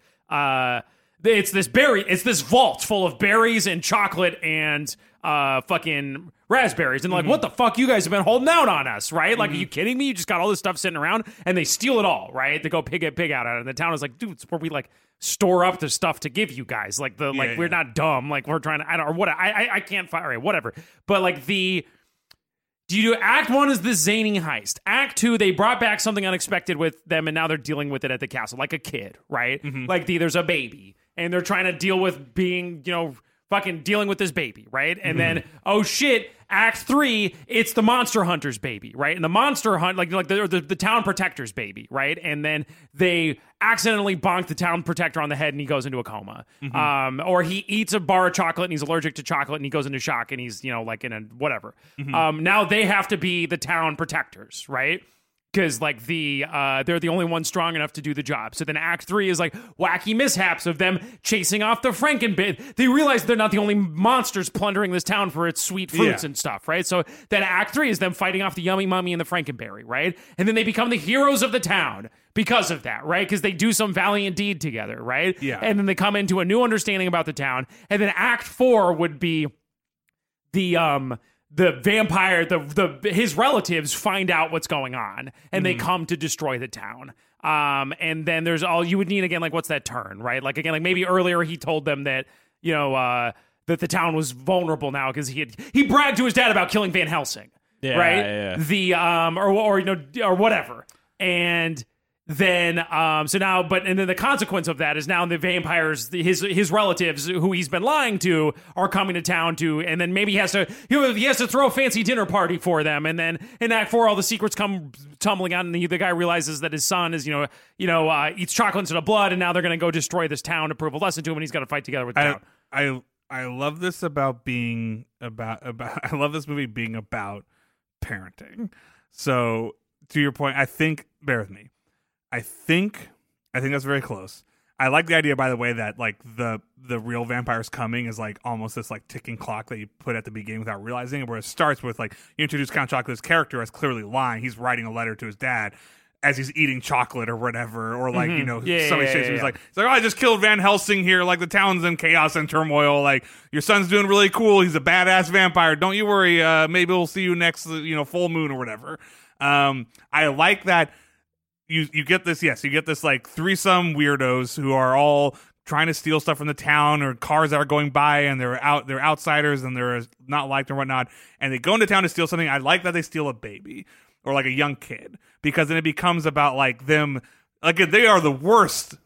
it's this vault full of berries and chocolate and fucking raspberries. And what the fuck, you guys have been holding out on us, right? Are you kidding me? You just got all this stuff sitting around, and they steal it all, right? They go pig out at it. And the town is dude, it's where we store up the stuff to give you guys. We're not dumb. We're trying to, I can't fire it, whatever. But Do you do Act 1 is this zany heist? Act 2, they brought back something unexpected with them, and now they're dealing with it at the castle, like a kid, right? Like there's a baby, and they're trying to deal with being, fucking dealing with this baby, right? And then, oh shit, Act 3, it's the monster hunter's baby, right? And the monster hunt, like the town protector's baby, right? And then they accidentally bonk the town protector on the head and he goes into a coma. Or he eats a bar of chocolate and he's allergic to chocolate and he goes into shock and he's, like in a whatever. Now they have to be the town protectors, right? Because like they're the only ones strong enough to do the job. So then Act 3 is like wacky mishaps of them chasing off the Frankenbit. They realize they're not the only monsters plundering this town for its sweet fruits and stuff, right? So then Act 3 is them fighting off the Yummy Mummy and the Frankenberry, right? And then they become the heroes of the town because of that, right? Because they do some valiant deed together, right? Yeah. And then they come into a new understanding about the town. And then Act 4 would be the vampire, his relatives find out what's going on, and they come to destroy the town. And then there's all you would need again, like what's that turn, right? Like again, like maybe earlier he told them that that the town was vulnerable now because he bragged to his dad about killing Van Helsing, right? Yeah. The or whatever, and then and then the consequence of that is now the vampires, his relatives who he's been lying to are coming to town and then maybe he has to throw a fancy dinner party for them, and then in Act 4 all the secrets come tumbling out and the guy realizes that his son is eats chocolate instead of blood, and now they're going to go destroy this town to prove a lesson to him, and he's got to fight together with the town. I love this I love this movie being about parenting. So to your point, bear with me. I think that's very close. I like the idea, by the way, that like the real vampires coming is like almost this like ticking clock that you put at the beginning without realizing it, where it starts with like you introduce Count Choculate's character as clearly lying. He's writing a letter to his dad as he's eating chocolate or whatever, or like somebody says he's like, oh, I just killed Van Helsing here, like the town's in chaos and turmoil, like your son's doing really cool, he's a badass vampire, don't you worry, maybe we'll see you next full moon or whatever. I like that. You get this, yes, you get this like threesome weirdos who are all trying to steal stuff from the town or cars that are going by, and they're outsiders and they're not liked or whatnot, and they go into town to steal something. I like that they steal a baby or like a young kid, because then it becomes about like them, like they are the worst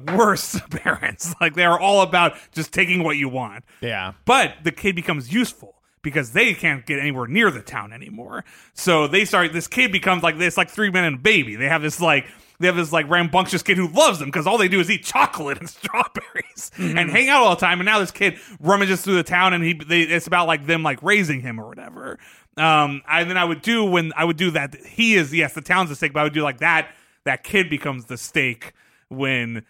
parents. Like they are all about just taking what you want. Yeah. But the kid becomes useful because they can't get anywhere near the town anymore. So this kid becomes like this, like 3 men and a baby. They have this rambunctious kid who loves them because all they do is eat chocolate and strawberries and hang out all the time. And now this kid rummages through the town, and it's about like them like raising him or whatever. I would do that. He is, yes, the town's the stake, but I would do like that kid becomes the stake when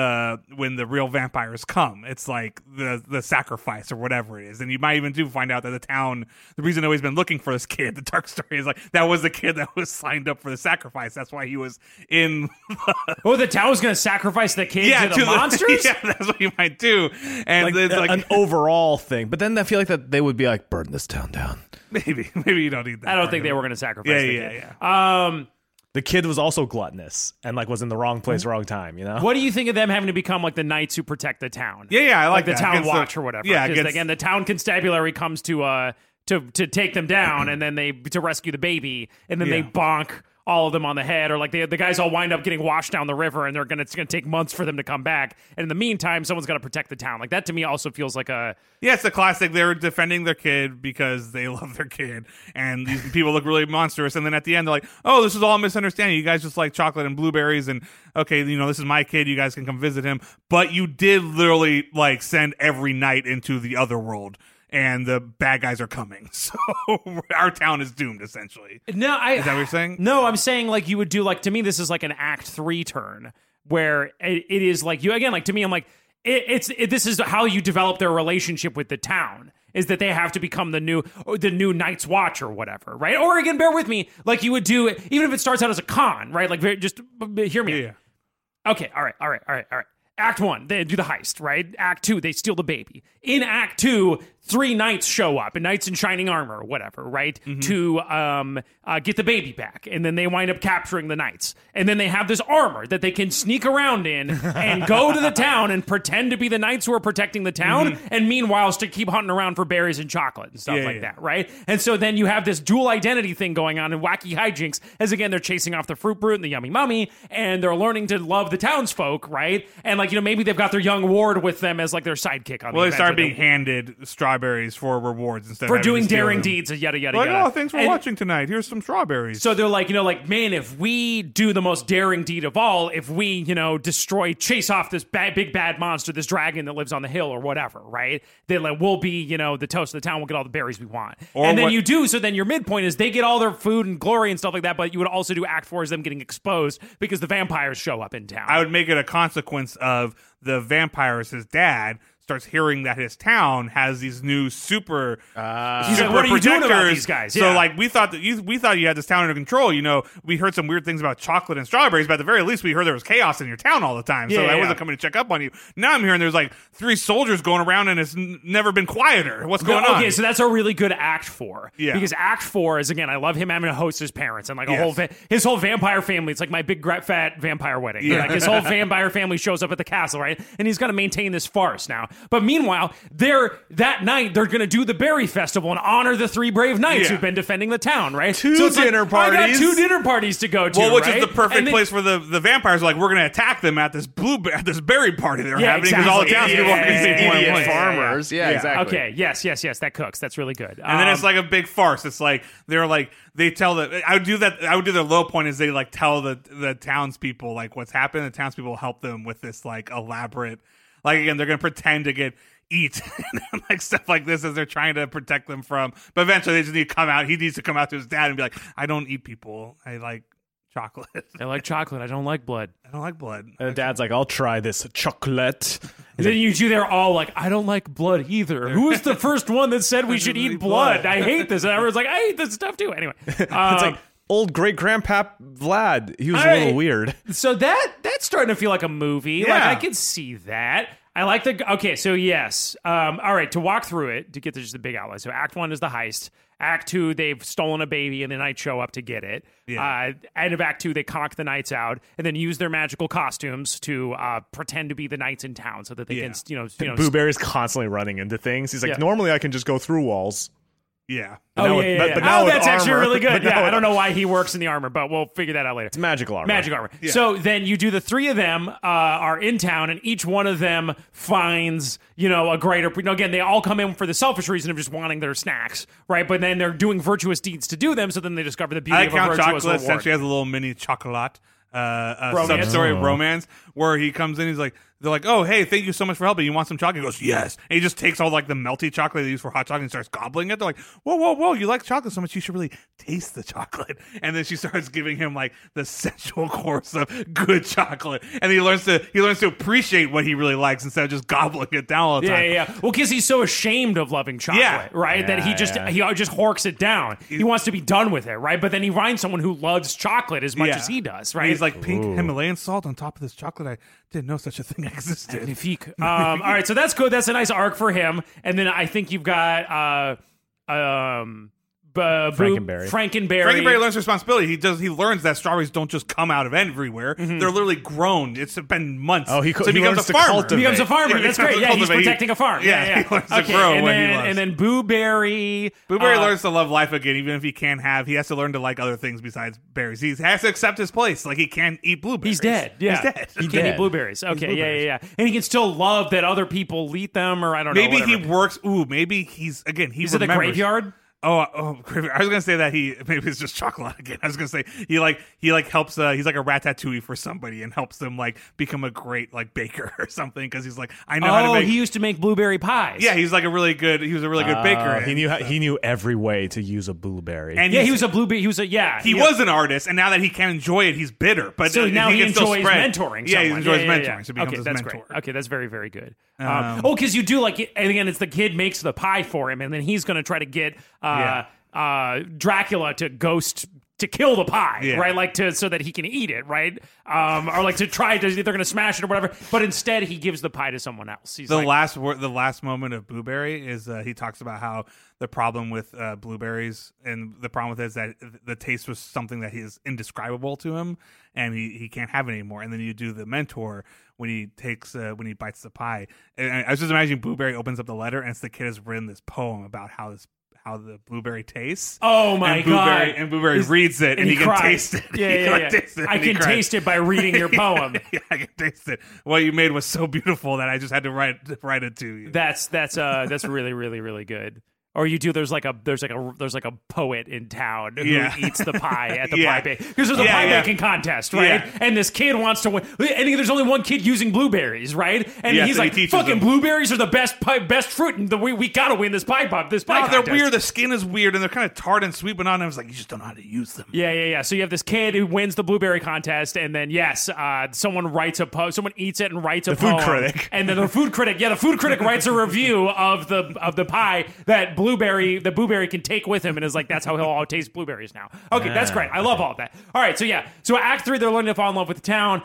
the real vampires come. It's like the sacrifice or whatever it is. And you might even find out that the reason nobody's been looking for this kid, the dark story, is like that was the kid that was signed up for the sacrifice. That's why he was in the town was going to sacrifice the kid to the monsters? Yeah, that's what you might do. And it's like an overall thing. But then I feel like that they would be like, burn this town down. Maybe you don't need that. I don't think they were going to sacrifice the kid. Yeah. The kid was also gluttonous and like was in the wrong place, wrong time. What do you think of them having to become like the knights who protect the town? Yeah, I like the that. town watch or whatever. Yeah, because again, the town constabulary comes to take them down, and then to rescue the baby, and then they bonk all of them on the head, or like the guys all wind up getting washed down the river, and it's gonna take months for them to come back. And in the meantime, someone's got to protect the town. Like that to me also feels like a it's the classic. They're defending their kid because they love their kid, and these people look really monstrous. And then at the end, they're like, "Oh, this is all a misunderstanding. You guys just like chocolate and blueberries, and okay, this is my kid. You guys can come visit him, but you did literally like send every night into the other world." And the bad guys are coming, so our town is doomed. Essentially, is that what you're saying? No, I'm saying like you would do like, to me this is like an Act 3 turn where it is like you again, like to me I'm like this is how you develop their relationship with the town, is that they have to become the new Night's Watch or whatever, right? Or again, bear with me, like you would do even if it starts out as a con, right? Like just hear me. Yeah. Okay, all right. Act 1, they do the heist, right? Act 2, they steal the baby. In Act 2, 3 knights show up, and knights in shining armor or whatever, right? To get the baby back. And then they wind up capturing the knights. And then they have this armor that they can sneak around in and go to the town and pretend to be the knights who are protecting the town. And meanwhile, to keep hunting around for berries and chocolate and stuff like that, right? And so then you have this dual identity thing going on and wacky hijinks as, again, they're chasing off the fruit brute and the yummy mummy, and they're learning to love the townsfolk, right? And, like, you know, maybe they've got their young ward with them as, like, their sidekick on Well, the they started being handed strawberries for rewards instead for of having doing to steal daring them. deeds, yada, yada, Like, yada. oh, thanks for And watching tonight. Here's some strawberries. so they're like, you know, like, man, if we do the most daring deed of all, if we, you know, chase off this big bad monster, this dragon that lives on the hill or whatever, right? Then like, we'll be, you know, the toast of the town. We'll get all the berries we want. Or and then what- you do. So then your midpoint is they get all their food and glory and stuff like that. But you would also do Act 4 as them getting exposed because the vampires show up in town. I would make it a consequence of the vampires, his dad, starts hearing that his town has these new super He's like, super what are you doing about protectors. these guys? So Yeah. like we thought you had this town under control. You know, we heard some weird things about chocolate and strawberries, but at the very least we heard there was chaos in your town all the time. So Yeah, I yeah. wasn't coming to check up on you. Now I'm hearing there's like 3 soldiers going around and it's never been quieter. What's going on? Okay, so that's a really good Act 4. Yeah. Because Act 4 is, again, I love him having to host his parents and like a Yes. whole his whole vampire family. It's like my big fat vampire wedding. Yeah. Like his whole vampire family shows up at the castle, right? And he's got to maintain this farce now. But meanwhile, that night they're going to do the berry festival and honor the 3 brave knights Yeah. who've been defending the town, right? Two So it's like, dinner I got parties. 2 dinner parties to go to, Well, which right? is the perfect And then- place for the vampires. Like, we're going to attack them at this berry party they're Yeah, having because all the exactly. townspeople are going to see Yeah, point yeah, blank. farmers. Yeah, Yeah. exactly. Okay, yes, that cooks. That's really good. And then it's like a big farce. It's like they tell I would do their low point is they like tell the townspeople like what's happened. The townspeople help them with this like elaborate, like again they're gonna pretend to get eat and like stuff like this as they're trying to protect them from. But eventually they just need to come out. He needs to come out to his dad and be like, I don't eat people. I like chocolate. I like chocolate. I don't like blood. I don't like blood. And the dad's like, I'll try this chocolate. And then you two, they're all like, I don't like blood either. Who was the first one that said we should eat blood? I hate this. And everyone's like, I hate this stuff too. Anyway. It's like old great grandpa Vlad. He was a All little right. weird. So that's starting to feel like a movie. Like, Yeah. I can see that. I like okay, so yes. All right, to walk through it, to get to just the big outline. So Act 1 is the heist. Act 2, they've stolen a baby and the knights show up to get it. Yeah. End of Act 2, they conk the knights out and then use their magical costumes to pretend to be the knights in town so that they Yeah. can, you know. Boo Berry's constantly running into things. He's like, Yeah. normally I can just go through walls. Yeah. But now Oh, with- yeah, but- yeah. but now Oh, with that's actually armor- really good. but now Yeah, I with- don't know why he works in the armor, but we'll figure that out later. It's magical armor. Magic armor. Yeah. So then you do the 3 of them are in town, and each one of them finds, you know, a greater. You know, again, they all come in for the selfish reason of just wanting their snacks, right? But then they're doing virtuous deeds to do them. So then they discover the beauty I of a Count virtuous Chocolate reward. essentially has a little mini chocolate Romance? sub-story of romance where he comes in, he's like, they're like, oh, hey, thank you so much for helping. You want some chocolate? He goes, yes. And he just takes all like the melty chocolate they use for hot chocolate and starts gobbling it. They're like, whoa, you like chocolate so much, you should really taste the chocolate. And then she starts giving him like the sensual course of good chocolate. And he learns to appreciate what he really likes instead of just gobbling it down all the time. Yeah. Well, because he's so ashamed of loving chocolate, Yeah. right? That he just horks it down. He wants to be done with it, right? But then he finds someone who loves chocolate as much Yeah. as he does, And right? he's like, pink Himalayan salt on top of this chocolate. I didn't know such a thing existed. Magnifique. All right, so that's good. That's a nice arc for him. And then I think you've got Frankenberry. Frankenberry learns responsibility. He learns that strawberries don't just come out of everywhere. They're literally grown. It's been months. Oh, he so he becomes learns a to farmer. cultivate. He becomes a farmer. He That's becomes great. a Yeah, he's cultivator. protecting a farm. Yeah. He learns to grow and what then, he loves. And then Boo Berry. Blueberry learns to love life again, even if he can't have. He has to learn to like other things besides berries. He has to accept his place. Like he can't eat blueberries. He's dead. Yeah. He's dead. He can't dead. eat blueberries. Okay, blueberries. yeah. And he can still love that other people eat them, or I don't know. Maybe he whatever. works. Ooh, maybe he's again. He Is it a remembers. graveyard? Oh, I was gonna say that maybe it's just chocolate again. I was gonna say he helps. He's like a ratatouille for somebody and helps them like become a great like baker or something because he's like I know how to make. He used to make blueberry pies. Yeah, he was a really good baker. He knew every way to use a blueberry. And Yeah, he's- he was a blueberry. He was a He was an artist, and now that he can enjoy it, he's bitter. But So now he can still enjoys spread. mentoring. Yeah, he someone. enjoys mentoring. Yeah. So he becomes Okay, his that's mentor. great. Okay, that's very, very good. Because you do like, and again, it's the kid makes the pie for him, and then he's going to try to get Dracula to to kill the pie, Yeah. right? Like so that he can eat it, right? Or like to try to, they're going to smash it or whatever. But instead, he gives the pie to someone else. He's The like, last moment of Blueberry is he talks about how the problem with blueberries and the problem with it is that the taste was something that is indescribable to him, and he can't have it anymore. And then you do the mentor when he bites the pie. And I was just imagining Blueberry opens up the letter, and it's the kid has written this poem about how the blueberry tastes. oh my God. And Blueberry reads it, and he can cries. taste it. Yeah, He yeah, can yeah. taste it, I and he can cries. taste it by reading your poem. Yeah, I can taste it. What you made was so beautiful that I just had to write it to you. That's really, really, really good. Or you do. There's like a poet in town who Yeah. eats the pie at the Yeah. pie baking, because there's a Yeah, pie yeah. making contest, right? Yeah. And this kid wants to win. And there's only one kid using blueberries, right? And Yeah, he's so he like, teaches "Fucking them. blueberries are the best fruit, and we gotta win this pie No, they're contest." weird. The skin is weird, and they're kind of tart and sweet, but not. And I was like, you just don't know how to use them. Yeah. So you have this kid who wins the blueberry contest, and then someone eats it and writes a food poem. critic. And then the food critic writes a review of the pie that Blueberry can take with him, and is like, that's how he'll all taste blueberries now. Okay, that's great. I love all of that. All right, so Act 3, they're learning to fall in love with the town.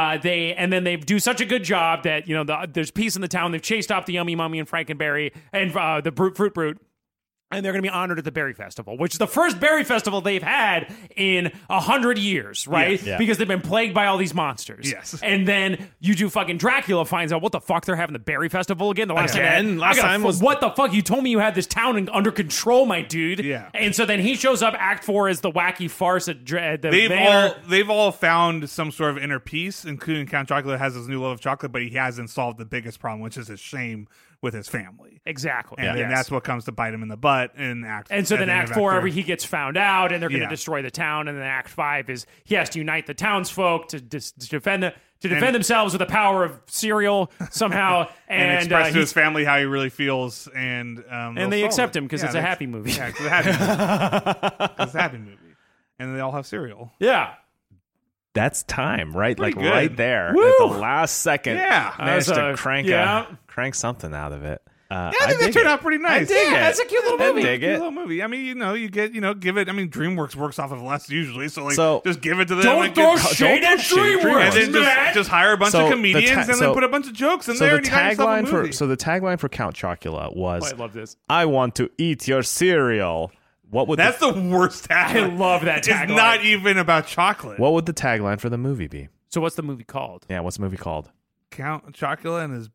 They do such a good job that there's peace in the town. They've chased off the Yummy Mummy and Frankenberry and the Fruit Brute. And they're going to be honored at the Berry Festival, which is the first Berry Festival they've had in 100 years, right? Yes. Yeah. Because they've been plagued by all these monsters. Yes. And then you do fucking Dracula finds out what the fuck they're having the Berry Festival again. The last Again? time, Last time was- what the fuck? You told me you had this town under control, my dude. Yeah. And so then he shows up. Act 4 is the wacky farce at the Manor. They've all found some sort of inner peace, including Count Chocula has his new love of chocolate, but he hasn't solved the biggest problem, which is his shame with his family. Exactly. And then Yes. that's what comes to bite him in the butt in Act. And so at then the end Act of 4, 3. he gets found out, and they're going to Yeah. destroy the town. And then Act 5 is he has to unite the townsfolk to defend themselves with the power of cereal somehow, and express to he's- his family how he really feels, and they accept him because it's a happy movie. Yeah, it's a happy movie. It's a happy movie, and they all have cereal. Yeah. That's time, right? Pretty Like good. right there Woo! at the last second. Yeah. managed That to was, crank something out of it. Yeah, I think that turned out pretty nice. dig yeah, it. That's a cute little I movie. dig Cute it. little movie. I mean, you get, give it. I mean, DreamWorks works off of less usually, so So- just give it to them. Don't and throw get, shade at DreamWorks, and then man. just hire a bunch So of the comedians ta- and then so- put a bunch of jokes in So there. the and you got yourself a tagline movie. for Count Chocula was, Oh, I love this. "I want to eat your cereal." What would That's the worst I tagline. love that It's tagline. not even about chocolate. what would the tagline for the movie be? So what's the movie called? Yeah, what's the movie called? Count Chocula and his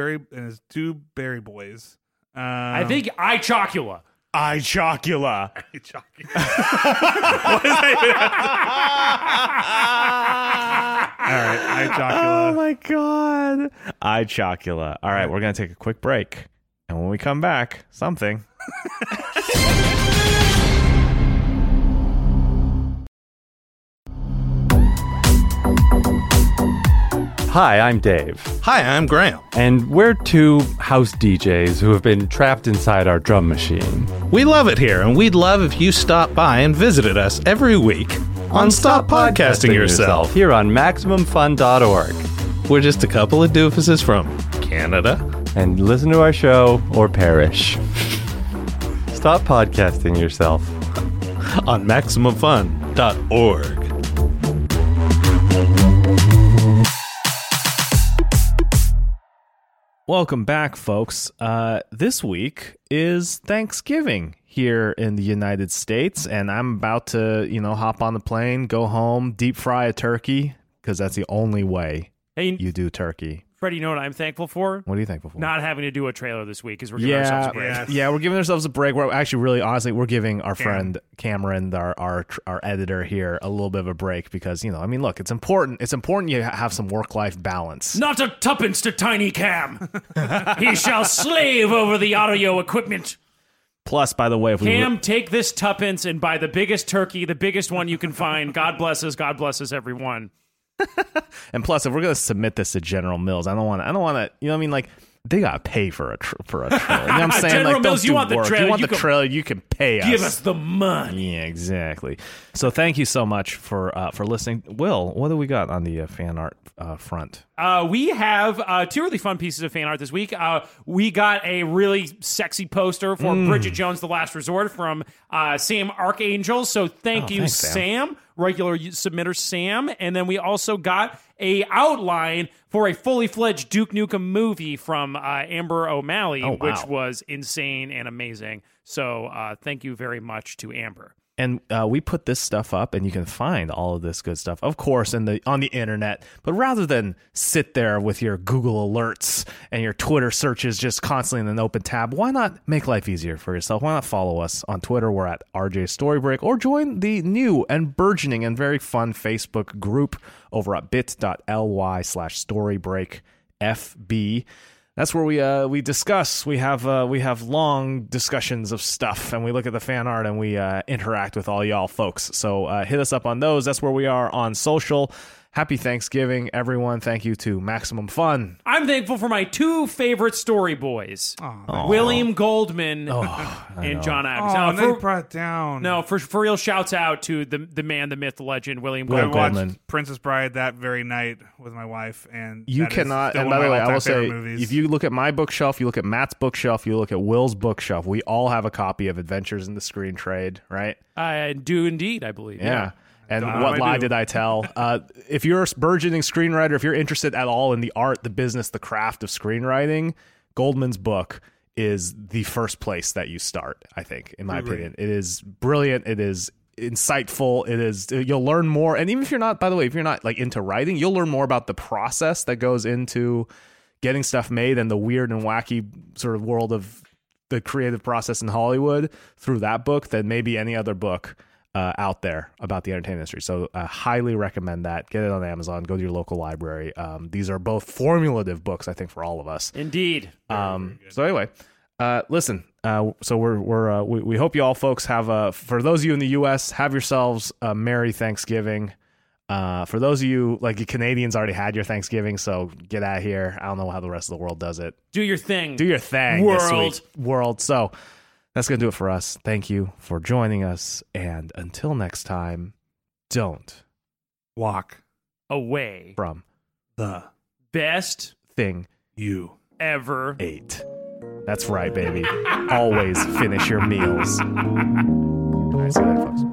two berry boys. I think Chocula. I Chocula. Chocula. What is that even? All right, I Chocula. Oh my god. I Chocula. All right, we're going to take a quick break. And when we come back, something. Hi, I'm Dave, Hi, I'm Graham. and we're two house DJs who have been trapped inside our drum machine. We love it here, and we'd love if you stopped by and visited us every week on Stop Podcasting Yourself. here on MaximumFun.org. We're just a couple of doofuses from Canada. And listen to our show or perish. Stop podcasting yourself. On MaximumFun.org. Welcome back, folks. This week is Thanksgiving here in the United States, and I'm about to, hop on the plane, go home, deep fry a turkey, because that's the only way Hey, you do turkey. Freddie, you know what I'm thankful for? What are you thankful for? Not having to do a trailer this week because we're giving ourselves a break. Yes. Yeah, we're giving ourselves a break. We're actually really, honestly, we're giving our friend Cameron, our editor here, a little bit of a break because, look, it's important. It's important you have some work-life balance. Not a tuppence to Tiny Cam. He shall slave over the audio equipment. Plus, by the way, if we Cam, take this tuppence and buy the biggest turkey, the biggest one you can find. God blesses everyone. and plus, if we're gonna submit this to General Mills, I don't want to. You know what I mean? Like, they gotta pay for a trailer. You know what I'm saying? General like, Mills, don't you do want the work. trailer, You want you the can- trailer, you can pay us. Give us the money. Yeah, exactly. So thank you so much for listening. Will, what do we got on the fan art front? We have two really fun pieces of fan art this week. We got a really sexy poster for Bridget Jones' The Last Resort from Sam Archangel. So thank you, thanks, Sam. regular submitter Sam. And then we also got a outline for a fully fledged Duke Nukem movie from Amber O'Malley, Oh, wow. which was insane and amazing. So thank you very much to Amber. And we put this stuff up, and you can find all of this good stuff, of course, on the internet. But rather than sit there with your Google alerts and your Twitter searches just constantly in an open tab, why not make life easier for yourself? Why not follow us on Twitter? We're at RJ Storybreak, or join the new and burgeoning and very fun Facebook group over at bit.ly/storybreakfb. That's where we discuss. We have long discussions of stuff, and we look at the fan art, and we interact with all y'all folks. So hit us up on those. That's where we are on social. Happy Thanksgiving, everyone. Thank you to Maximum Fun. I'm thankful for my two favorite story boys, William Goldman and John Adams. Oh, Now, and they brought it down. No, for real, shouts out to the man, the myth, the legend, William Will I Goldman. watched Goldman. Princess Bride that very night with my wife, and You that is cannot, still and one by of the my way, I will all-time favorite say, movies. if you look at my bookshelf, you look at Matt's bookshelf, you look at Will's bookshelf, we all have a copy of Adventures in the Screen Trade, right? I do indeed, I believe. Yeah. And Don't know what if I lie do. did I tell? If you're a burgeoning screenwriter, if you're interested at all in the art, the business, the craft of screenwriting, Goldman's book is the first place that you start, I think, in my opinion. It is brilliant. It is insightful. It is, you'll learn more. And even if you're not, by the way, if you're not like into writing, you'll learn more about the process that goes into getting stuff made and the weird and wacky sort of world of the creative process in Hollywood through that book than maybe any other book out there about the entertainment industry. So I highly recommend that. Get it on Amazon. Go to your local library. These are both formulative books, I think, for all of us. Indeed. So anyway, listen. So we hope you all folks have for those of you in the U.S., have yourselves a Merry Thanksgiving. For those of you, like, you Canadians already had your Thanksgiving, so get out of here. I don't know how the rest of the world does it. Do your thing. Do your thing, this World. week. World. So that's going to do it for us. Thank you for joining us. And until next time, don't walk Away. from the Best thing you. ever. 8. That's right, baby. Always finish your meals. All right, see you later, folks.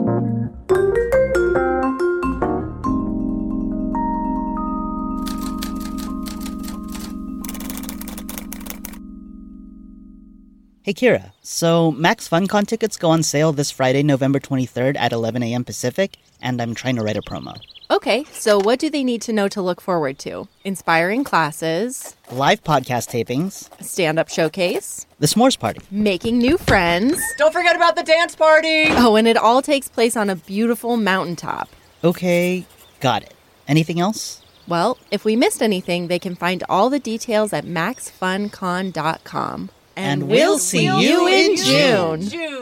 Hey Kira, so Max FunCon tickets go on sale this Friday, November 23rd at 11 a.m. Pacific, and I'm trying to write a promo. Okay, so what do they need to know to look forward to? Inspiring classes, Live podcast tapings, a stand-up showcase, the s'mores party. making new friends. Don't forget about the dance party! Oh, and it all takes place on a beautiful mountaintop. Okay, got it. Anything else? Well, if we missed anything, they can find all the details at maxfuncon.com. And we'll see you in June.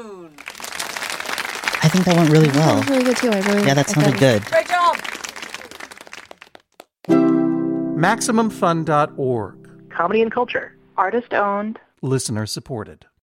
I think that went really That well. was really good too. Yeah, that sounded good. Great job! MaximumFun.org. Comedy and culture. Artist owned. Listener supported.